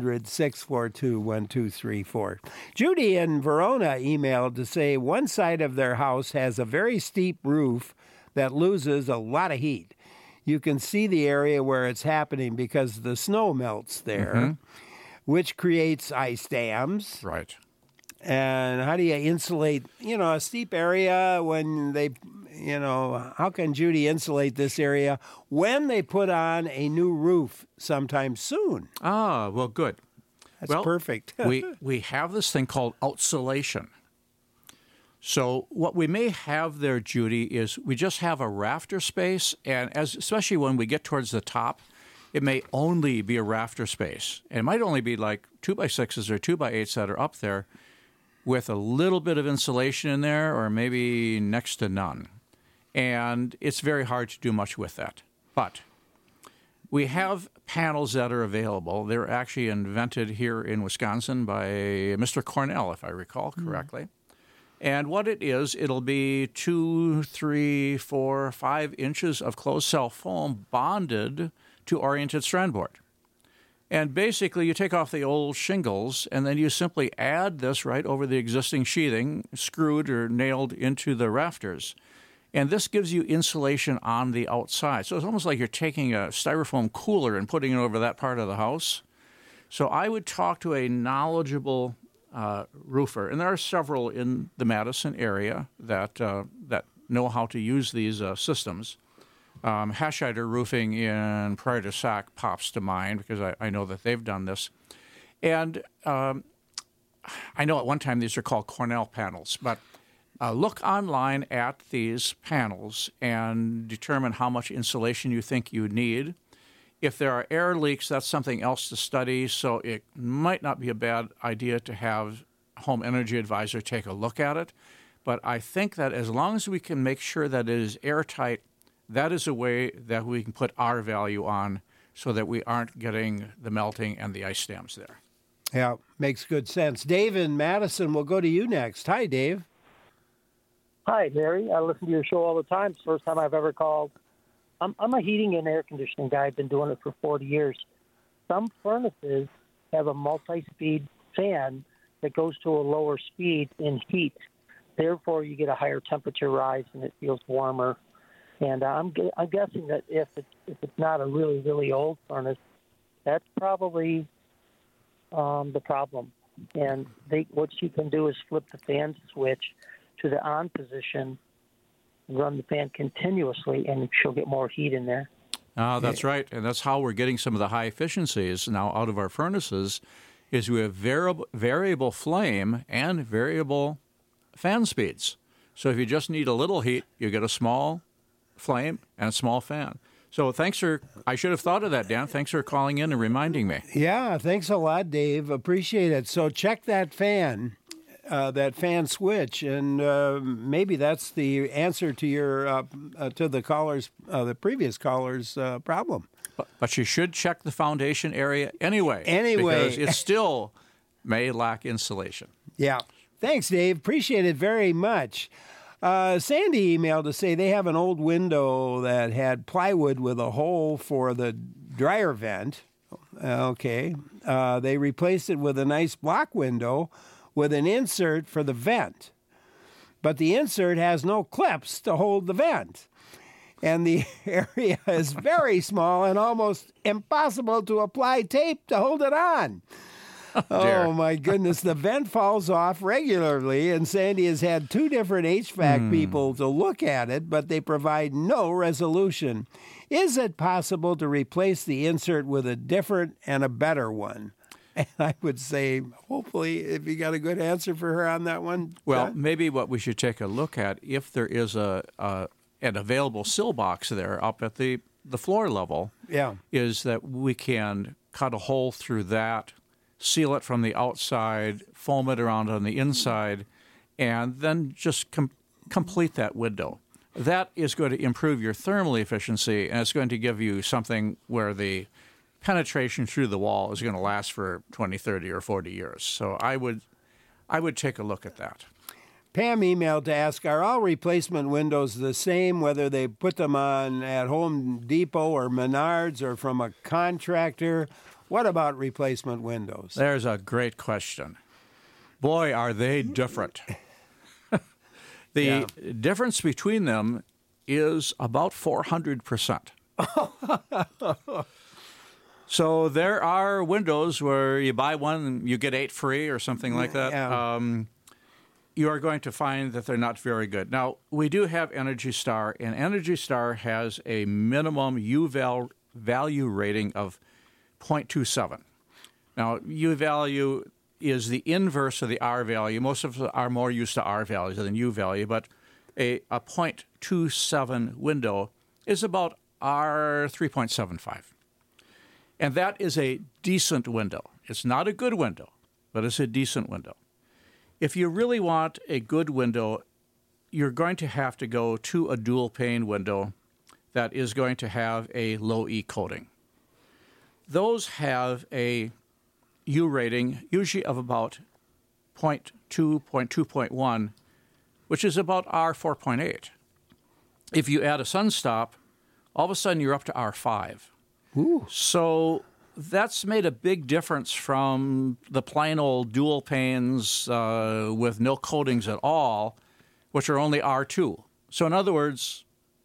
800-642-1234. Judy in Verona emailed to say one side of their house has a very steep roof that loses a lot of heat. You can see the area where it's happening because the snow melts there, which creates ice dams. Right. And how do you insulate, a steep area when they, how can Judy insulate this area when they put on a new roof sometime soon? Ah, well, good. That's perfect. we have this thing called outsolation. So what we may have there, Judy, is we just have a rafter space, and especially when we get towards the top, it may only be a rafter space. And it might only be like 2x6s or 2x8s that are up there with a little bit of insulation in there or maybe next to none. And it's very hard to do much with that. But we have panels that are available. They're actually invented here in Wisconsin by Mr. Cornell, if I recall correctly. And what it is, it'll be 2, 3, 4, 5 inches of closed-cell foam bonded to oriented strand board. And basically, you take off the old shingles, and then you simply add this right over the existing sheathing, screwed or nailed into the rafters. And this gives you insulation on the outside. So it's almost like you're taking a styrofoam cooler and putting it over that part of the house. So I would talk to a knowledgeable roofer, and there are several in the Madison area that know how to use these systems. Hasheider Roofing in Prairie du Sac pops to mind because I know that they've done this. And I know at one time these are called Cornell panels, but look online at these panels and determine how much insulation you think you need. If there are air leaks, that's something else to study, so it might not be a bad idea to have a home energy advisor take a look at it. But I think that as long as we can make sure that it is airtight, that is a way that we can put our value on so that we aren't getting the melting and the ice dams there. Yeah, makes good sense. Dave in Madison, we'll go to you next. Hi, Dave. Hi, Larry. I listen to your show all the time. It's the first time I've ever called. I'm a heating and air conditioning guy. I've been doing it for 40 years. Some furnaces have a multi-speed fan that goes to a lower speed in heat. Therefore, you get a higher temperature rise and it feels warmer. And I'm guessing that if it's not a really, really old furnace, that's probably the problem. And what you can do is flip the fan switch to the on position, run the fan continuously, and she'll get more heat in there. That's right. And that's how we're getting some of the high efficiencies now out of our furnaces is we have variable flame and variable fan speeds. So if you just need a little heat, you get a small flame and a small fan. So I should have thought of that, Dan. Thanks for calling in and reminding me. Yeah, thanks a lot, Dave. Appreciate it. So check that fan switch, and maybe that's the answer to your to the previous caller's problem. But you should check the foundation area anyway. Because it still may lack insulation. Yeah. Thanks, Dave. Appreciate it very much. Sandy emailed to say they have an old window that had plywood with a hole for the dryer vent. Okay. They replaced it with a nice block window with an insert for the vent. But the insert has no clips to hold the vent. And the area is very small and almost impossible to apply tape to hold it on. Oh, my goodness. The vent falls off regularly, and Sandy has had 2 different HVAC people to look at it, but they provide no resolution. Is it possible to replace the insert with a different and a better one? And I would say, hopefully, if you got a good answer for her on that one. Well, John? maybe what we should take a look at, if there is an available sill box there up at the floor level, is that we can cut a hole through that, seal it from the outside, foam it around on the inside, and then just complete that window. That is going to improve your thermal efficiency, and it's going to give you something where the penetration through the wall is going to last for 20, 30, or 40 years. So I would take a look at that. Pam emailed to ask, are all replacement windows the same, whether they put them on at Home Depot or Menards or from a contractor? What about replacement windows? There's a great question. Boy, are they different. The difference between them is about 400%. So there are windows where you buy one and you get 8 free or something like that. You are going to find that they're not very good. Now, we do have Energy Star, and Energy Star has a minimum U value rating of 0.27. Now, U value is the inverse of the R value. Most of us are more used to R values than U value, but a 0.27 window is about R 3.75. And that is a decent window. It's not a good window, but it's a decent window. If you really want a good window, you're going to have to go to a dual pane window that is going to have a low E coating. Those have a U rating usually of about 0.2, 0.1, which is about R 4.8. If you add a sunstop, all of a sudden you're up to R5. Ooh. So that's made a big difference from the plain old dual panes with no coatings at all, which are only R2. So in other words,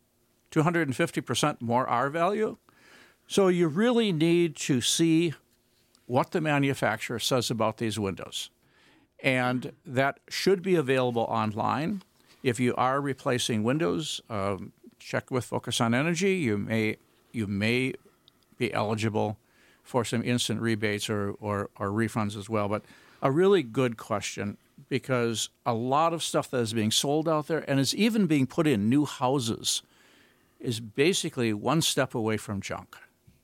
250% more R value. So you really need to see what the manufacturer says about these windows. And that should be available online. If you are replacing windows, check with Focus on Energy. You may be eligible for some instant rebates or refunds as well. But a really good question, because a lot of stuff that is being sold out there and is even being put in new houses is basically one step away from junk.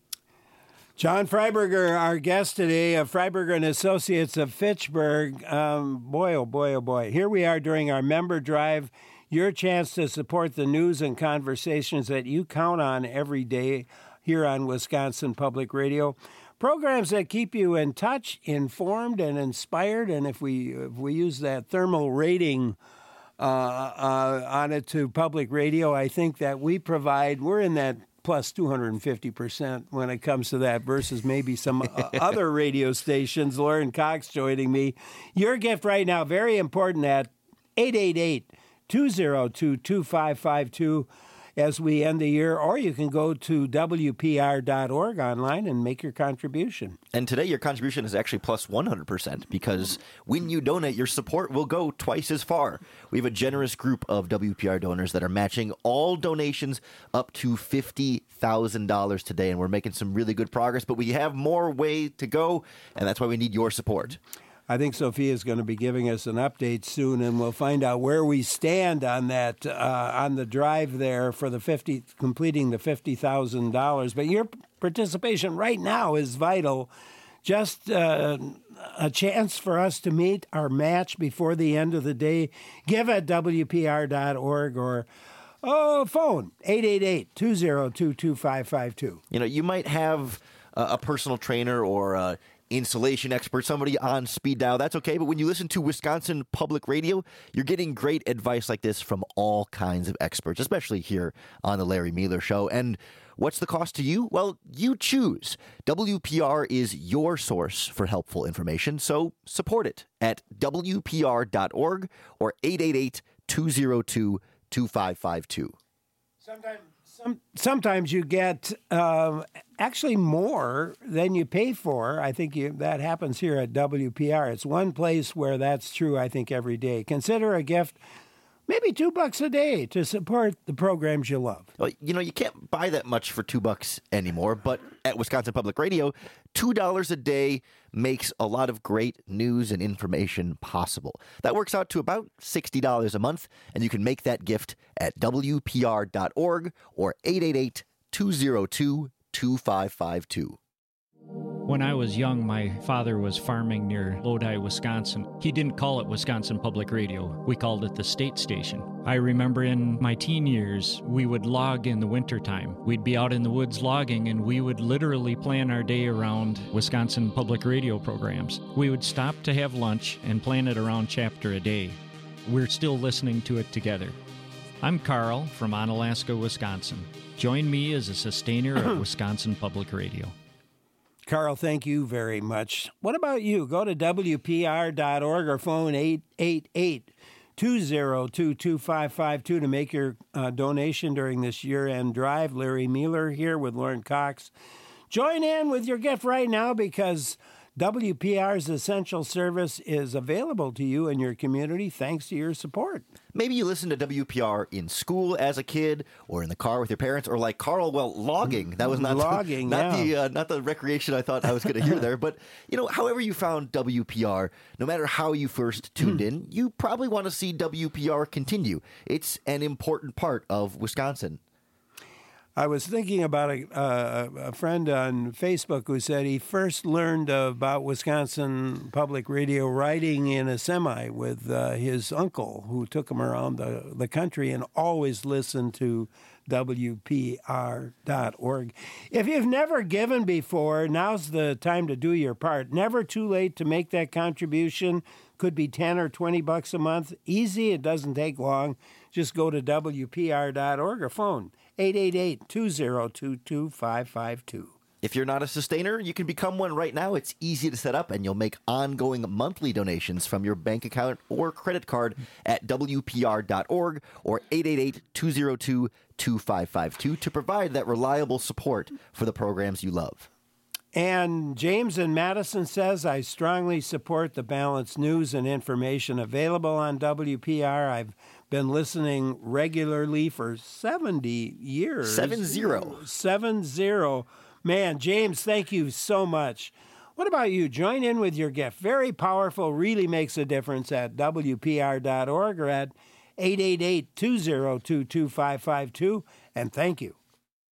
John Freiberger, our guest today of Freiberger and Associates of Fitchburg. Boy, oh boy, oh boy. Here we are during our member drive. Your chance to support the news and conversations that you count on every day here on Wisconsin Public Radio. Programs that keep you in touch, informed, and inspired. And if we use that thermal rating on it to public radio, I think that we're in that plus 250% when it comes to that versus maybe some other radio stations. Lauren Cox joining me. Your gift right now, very important, at 888-202-2552 as we end the year, or you can go to WPR.org online and make your contribution. And today your contribution is actually plus 100% because when you donate, your support will go twice as far. We have a generous group of WPR donors that are matching all donations up to $50,000 today, and we're making some really good progress, but we have more way to go, and that's why we need your support. I think Sophia is going to be giving us an update soon, and we'll find out where we stand on that, on the drive there for completing the $50,000. But your participation right now is vital. Just a chance for us to meet our match before the end of the day. Give at WPR.org or phone 888-202-2552. You know, you might have a personal trainer or insulation expert, somebody on speed dial, that's okay. But when you listen to Wisconsin Public Radio, you're getting great advice like this from all kinds of experts, especially here on the Larry Miller Show. And what's the cost to you? Well, you choose. WPR is your source for helpful information, so support it at WPR.org or 888-202-2552. Sometimes you get actually more than you pay for. I think that happens here at WPR. It's one place where that's true, I think, every day. Consider a gift, maybe $2 a day to support the programs you love. Well, you can't buy that much for $2 anymore, but at Wisconsin Public Radio, $2 a day makes a lot of great news and information possible. That works out to about $60 a month, and you can make that gift at WPR.org or 888-202-2552. When I was young, my father was farming near Lodi, Wisconsin. He didn't call it Wisconsin Public Radio. We called it the state station. I remember in my teen years, we would log in the wintertime. We'd be out in the woods logging, and we would literally plan our day around Wisconsin Public Radio programs. We would stop to have lunch and plan it around chapter a day. We're still listening to it together. I'm Carl from Onalaska, Wisconsin. Join me as a sustainer of Wisconsin Public Radio. Carl, thank you very much. What about you? Go to WPR.org or phone 888-202-2552 to make your donation during this year-end drive. Larry Miller here with Lauren Cox. Join in with your gift right now because WPR's essential service is available to you and your community thanks to your support. Maybe you listen to WPR in school as a kid or in the car with your parents or like Carl, logging. That was not logging, not the recreation I thought I was going to hear there. But, however you found WPR, no matter how you first tuned in, you probably want to see WPR continue. It's an important part of Wisconsin. I was thinking about a friend on Facebook who said he first learned about Wisconsin Public Radio riding in a semi with his uncle who took him around the country and always listened to WPR.org. If you've never given before, now's the time to do your part. Never too late to make that contribution. Could be $10 or $20 a month. Easy. It doesn't take long. Just go to WPR.org or phone 888-202-2552. If you're not a sustainer, you can become one right now. It's easy to set up, and you'll make ongoing monthly donations from your bank account or credit card at WPR.org or 888-202-2552 to provide that reliable support for the programs you love. And James in Madison says, I strongly support the balanced news and information available on WPR. I've been listening regularly for 70 years. 70. Man, James, thank you so much. What about you? Join in with your gift. Very powerful, really makes a difference at WPR.org or at 888-202-2552. And thank you.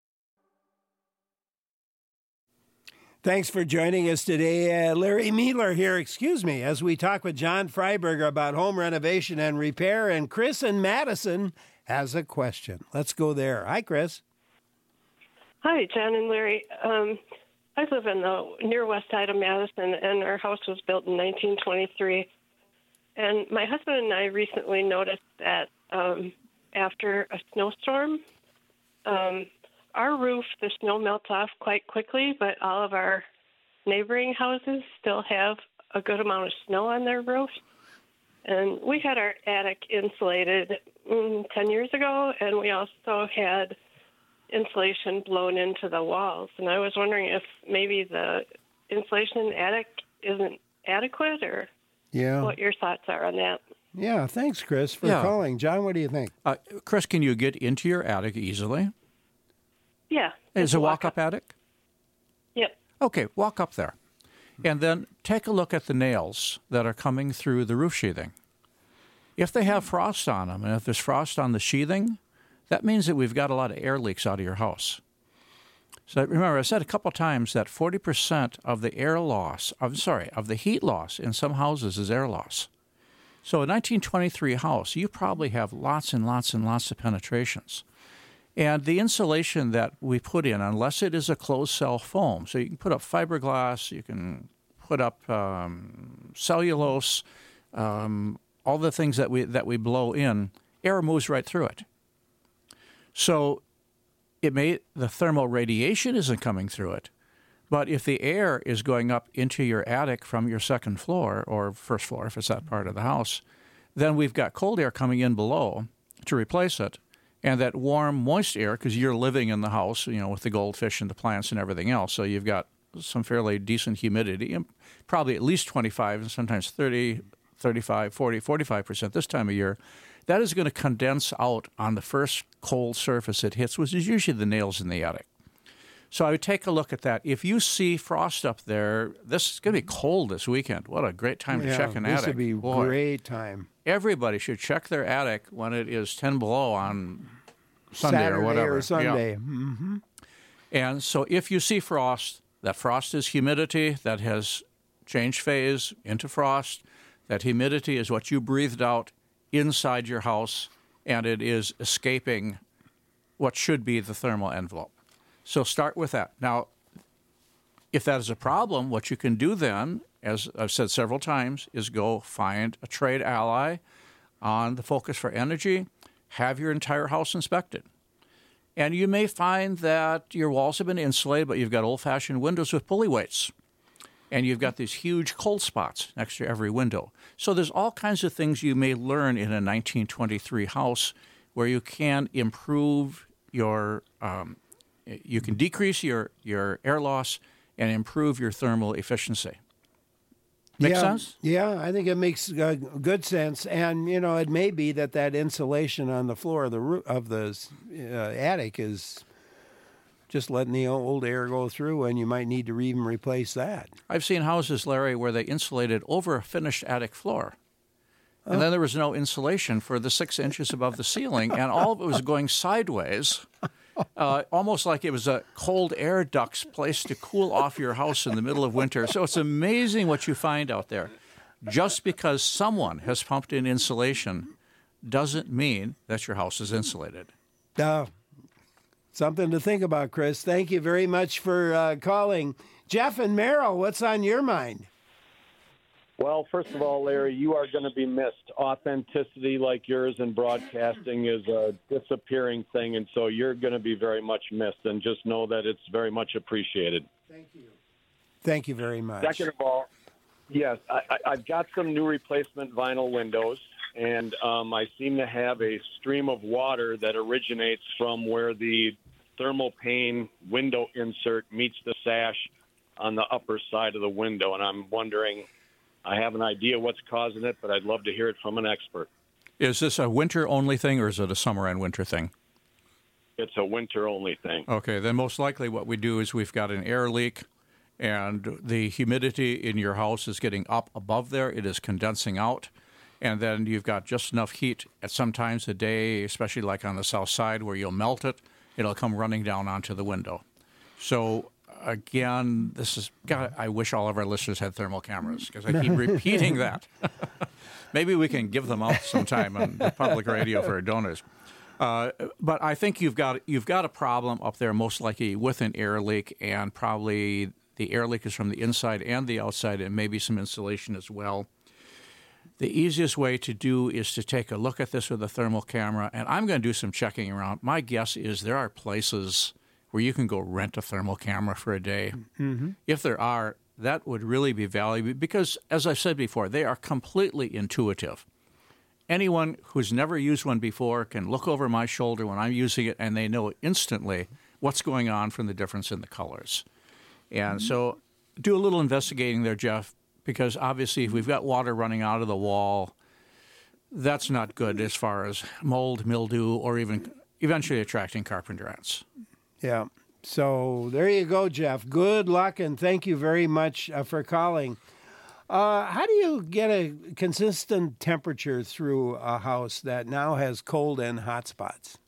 Thanks for joining us today. Larry Miller here, as we talk with John Freiberger about home renovation and repair. And Chris in Madison has a question. Let's go there. Hi, Chris. Hi, John and Larry. I live in the near west side of Madison, and our house was built in 1923. And my husband and I recently noticed that after a snowstorm, our roof, the snow melts off quite quickly, but all of our neighboring houses still have a good amount of snow on their roofs. And we had our attic insulated 10 years ago, and we also had insulation blown into the walls. And I was wondering if maybe the insulation in the attic isn't adequate, or what your thoughts are on that. Yeah, thanks, Chris, for calling. John, what do you think? Chris, can you get into your attic easily? Yeah. Is it a walk-up attic? Yep. Okay, walk up there. And then take a look at the nails that are coming through the roof sheathing. If they have frost on them, and if there's frost on the sheathing, that means that we've got a lot of air leaks out of your house. So remember, I said a couple times that 40% of the of the heat loss in some houses is air loss. So a 1923 house, you probably have lots and lots and lots of penetrations. And the insulation that we put in, unless it is a closed-cell foam, so you can put up fiberglass, you can put up cellulose, all the things that we blow in, air moves right through it. So the thermal radiation isn't coming through it. But if the air is going up into your attic from your second floor or first floor, if it's that part of the house, then we've got cold air coming in below to replace it. And that warm, moist air, because you're living in the house, with the goldfish and the plants and everything else. So you've got some fairly decent humidity, probably at least 25 and sometimes 30, 35, 40, 45% this time of year. That is going to condense out on the first cold surface it hits, which is usually the nails in the attic. So I would take a look at that. If you see frost up there, this is going to be cold this weekend. What a great time to check an attic. This would be a great time. Everybody should check their attic when it is 10 below on Sunday Saturday or whatever. Or Sunday. Yeah. Mm-hmm. And so if you see frost, that frost is humidity that has changed phase into frost. That humidity is what you breathed out inside your house, and it is escaping what should be the thermal envelope. So start with that. Now, if that is a problem, what you can do then, as I've said several times, is go find a trade ally on the Focus for Energy, have your entire house inspected. And you may find that your walls have been insulated, but you've got old-fashioned windows with pulley weights. And you've got these huge cold spots next to every window. So there's all kinds of things you may learn in a 1923 house where you can improve your you can decrease your air loss and improve your thermal efficiency. Make sense? Yeah, I think it makes good sense. And, it may be that insulation on the floor of the attic is just letting the old air go through, and you might need to even replace that. I've seen houses, Larry, where they insulated over a finished attic floor. And then there was no insulation for the 6 inches above the ceiling, and all of it was going sideways, almost like it was a cold air ducts placed to cool off your house in the middle of winter. So it's amazing what you find out there. Just because someone has pumped in insulation doesn't mean that your house is insulated. Something to think about, Chris. Thank you very much for calling. Jeff and Merrill, what's on your mind? Well, first of all, Larry, you are going to be missed. Authenticity like yours in broadcasting is a disappearing thing, and so you're going to be very much missed, and just know that it's very much appreciated. Thank you. Thank you very much. Second of all, yes, I've got some new replacement vinyl windows, and I seem to have a stream of water that originates from where the thermal pane window insert meets the sash on the upper side of the window, and I'm wondering, I have an idea what's causing it, but I'd love to hear it from an expert. Is this a winter-only thing, or is it a summer and winter thing? It's a winter-only thing. Okay, then most likely what we do is we've got an air leak, and the humidity in your house is getting up above there. It is condensing out, and then you've got just enough heat at some times a day, especially like on the south side where you'll melt it. It'll come running down onto the window. So again, I wish all of our listeners had thermal cameras because I keep repeating that. Maybe we can give them out sometime on the public radio for our donors. But I think you've got a problem up there, most likely with an air leak, and probably the air leak is from the inside and the outside, and maybe some insulation as well. The easiest way to do is to take a look at this with a thermal camera, and I'm going to do some checking around. My guess is there are places where you can go rent a thermal camera for a day. Mm-hmm. If there are, that would really be valuable because, as I've said before, they are completely intuitive. Anyone who's never used one before can look over my shoulder when I'm using it, and they know instantly what's going on from the difference in the colors. And so do a little investigating there, Jeff, because obviously if we've got water running out of the wall, that's not good as far as mold, mildew, or even eventually attracting carpenter ants. Yeah. So there you go, Jeff. Good luck, and thank you very much for calling. How do you get a consistent temperature through a house that now has cold and hot spots?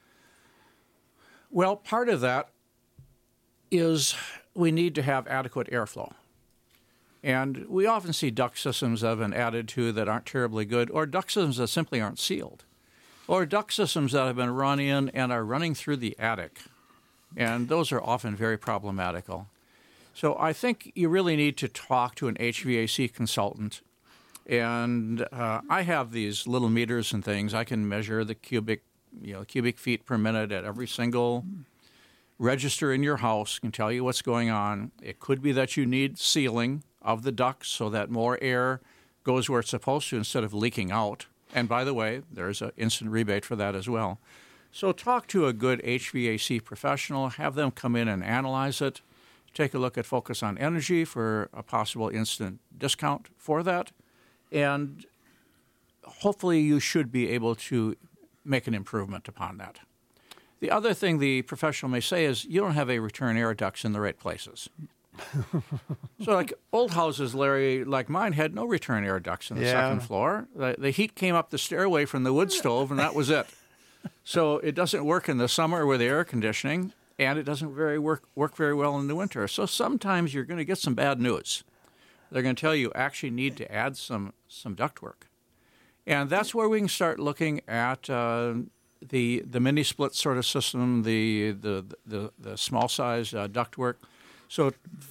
Well, part of that is we need to have adequate airflow. And we often see duct systems that have been added to that aren't terribly good, or duct systems that simply aren't sealed, or duct systems that have been run in and are running through the attic. And those are often very problematical. So I think you really need to talk to an HVAC consultant. And I have these little meters and things. I can measure the cubic feet per minute at every single register in your house, can tell you what's going on. It could be that you need sealing of the ducts so that more air goes where it's supposed to instead of leaking out. And by the way, there's an instant rebate for that as well. So talk to a good HVAC professional, have them come in and analyze it, take a look at Focus on Energy for a possible instant discount for that, and hopefully you should be able to make an improvement upon that. The other thing the professional may say is you don't have a return air ducts in the right places. So like old houses, Larry, like mine, had no return air ducts in the second floor. The heat came up the stairway from the wood stove, and that was it. So it doesn't work in the summer with air conditioning, and it doesn't work very well in the winter. So sometimes you're going to get some bad news. They're going to tell you actually need to add some ductwork. And that's where we can start looking at the mini split sort of system, the small size ductwork. So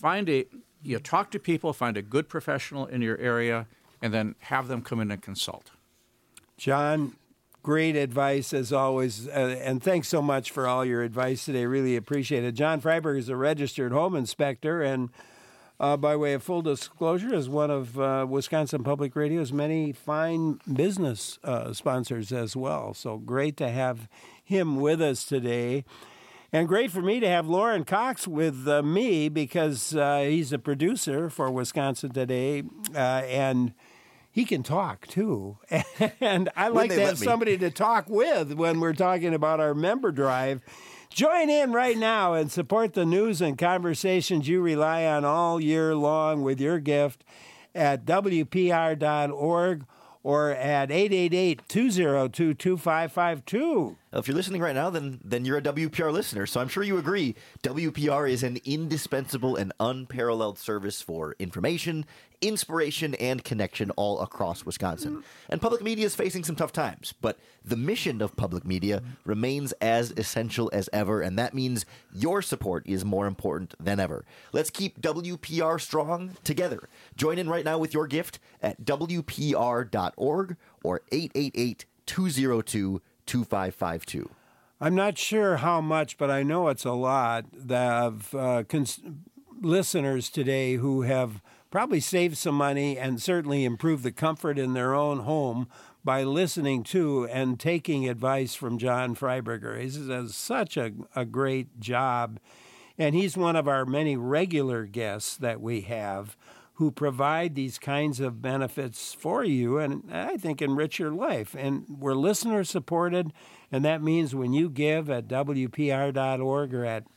talk to people, find a good professional in your area, and then have them come in and consult. John, great advice as always, and thanks so much for all your advice today. Really appreciate it. John Freiberger is a registered home inspector, and by way of full disclosure, is one of Wisconsin Public Radio's many fine business sponsors as well. So great to have him with us today. And great for me to have Loren Cox with me because he's a producer for Wisconsin Today, and he can talk, too. And I like to have somebody to talk with when we're talking about our member drive. Join in right now and support the news and conversations you rely on all year long with your gift at WPR.org or at 888-202-2552. If you're listening right now, then you're a WPR listener, so I'm sure you agree. WPR is an indispensable and unparalleled service for information, inspiration, and connection all across Wisconsin. And public media is facing some tough times, but the mission of public media remains as essential as ever, and that means your support is more important than ever. Let's keep WPR strong together. Join in right now with your gift at WPR.org or 888-202-2552. I'm not sure how much, but I know it's a lot of listeners today who have probably saved some money and certainly improved the comfort in their own home by listening to and taking advice from John Freiberger. He does such a great job, and he's one of our many regular guests that we have who provide these kinds of benefits for you and I think enrich your life. And we're listener supported, and that means when you give at WPR.org or at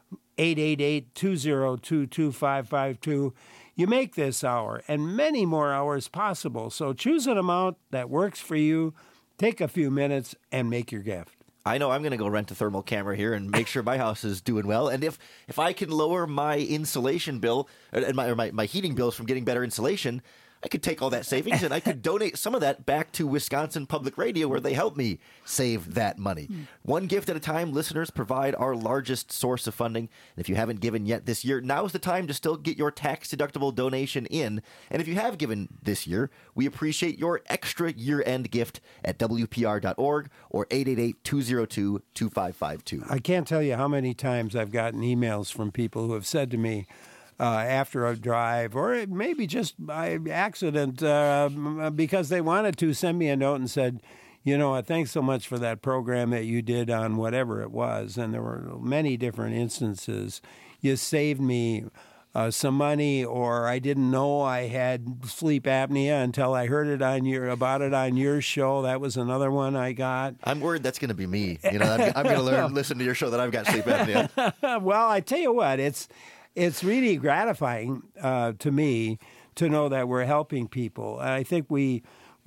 888-202-2552, you make this hour and many more hours possible. So choose an amount that works for you, take a few minutes, and make your gift. I know I'm going to go rent a thermal camera here and make sure my house is doing well. And if I can lower my insulation bill and my heating bills from getting better insulation, I could take all that savings and I could donate some of that back to Wisconsin Public Radio where they help me save that money. One gift at a time, listeners provide our largest source of funding. And if you haven't given yet this year, now's the time to still get your tax-deductible donation in. And if you have given this year, we appreciate your extra year-end gift at WPR.org or 888-202-2552. I can't tell you how many times I've gotten emails from people who have said to me, after a drive, or maybe just by accident, because they wanted to, send me a note and said, thanks so much for that program that you did on whatever it was. And there were many different instances. You saved me some money, or I didn't know I had sleep apnea until I heard about it on your show. That was another one I got. I'm worried that's going to be me. I'm going to listen to your show that I've got sleep apnea. Well, I tell you what, it's really gratifying to me to know that we're helping people. I think we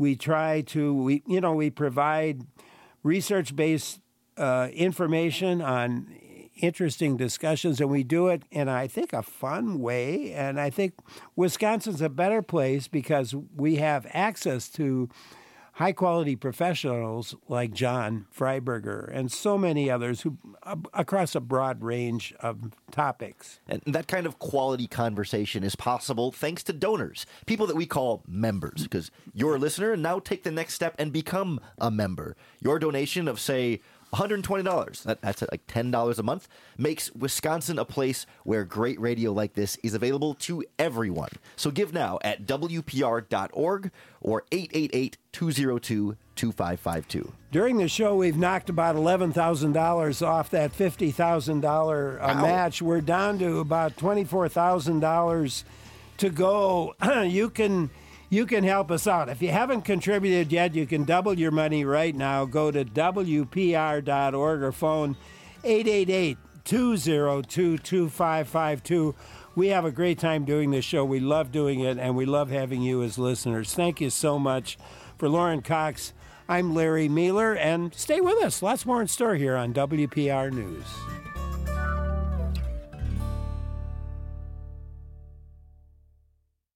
provide research-based information on interesting discussions, and we do it in, I think, a fun way. And I think Wisconsin's a better place because we have access to high-quality professionals like John Freiberger and so many others who across a broad range of topics. And that kind of quality conversation is possible thanks to donors, people that we call members, because you're a listener and now take the next step and become a member. Your donation of, say, $120, that's like $10 a month, makes Wisconsin a place where great radio like this is available to everyone. So give now at WPR.org or 888-202-2552. During the show, we've knocked about $11,000 off that $50,000 match. We're down to about $24,000 to go. You can help us out. If you haven't contributed yet, you can double your money right now. Go to WPR.org or phone 888-202-2552. We have a great time doing this show. We love doing it, and we love having you as listeners. Thank you so much. For Lauren Cox, I'm Larry Mealer, and stay with us. Lots more in store here on WPR News.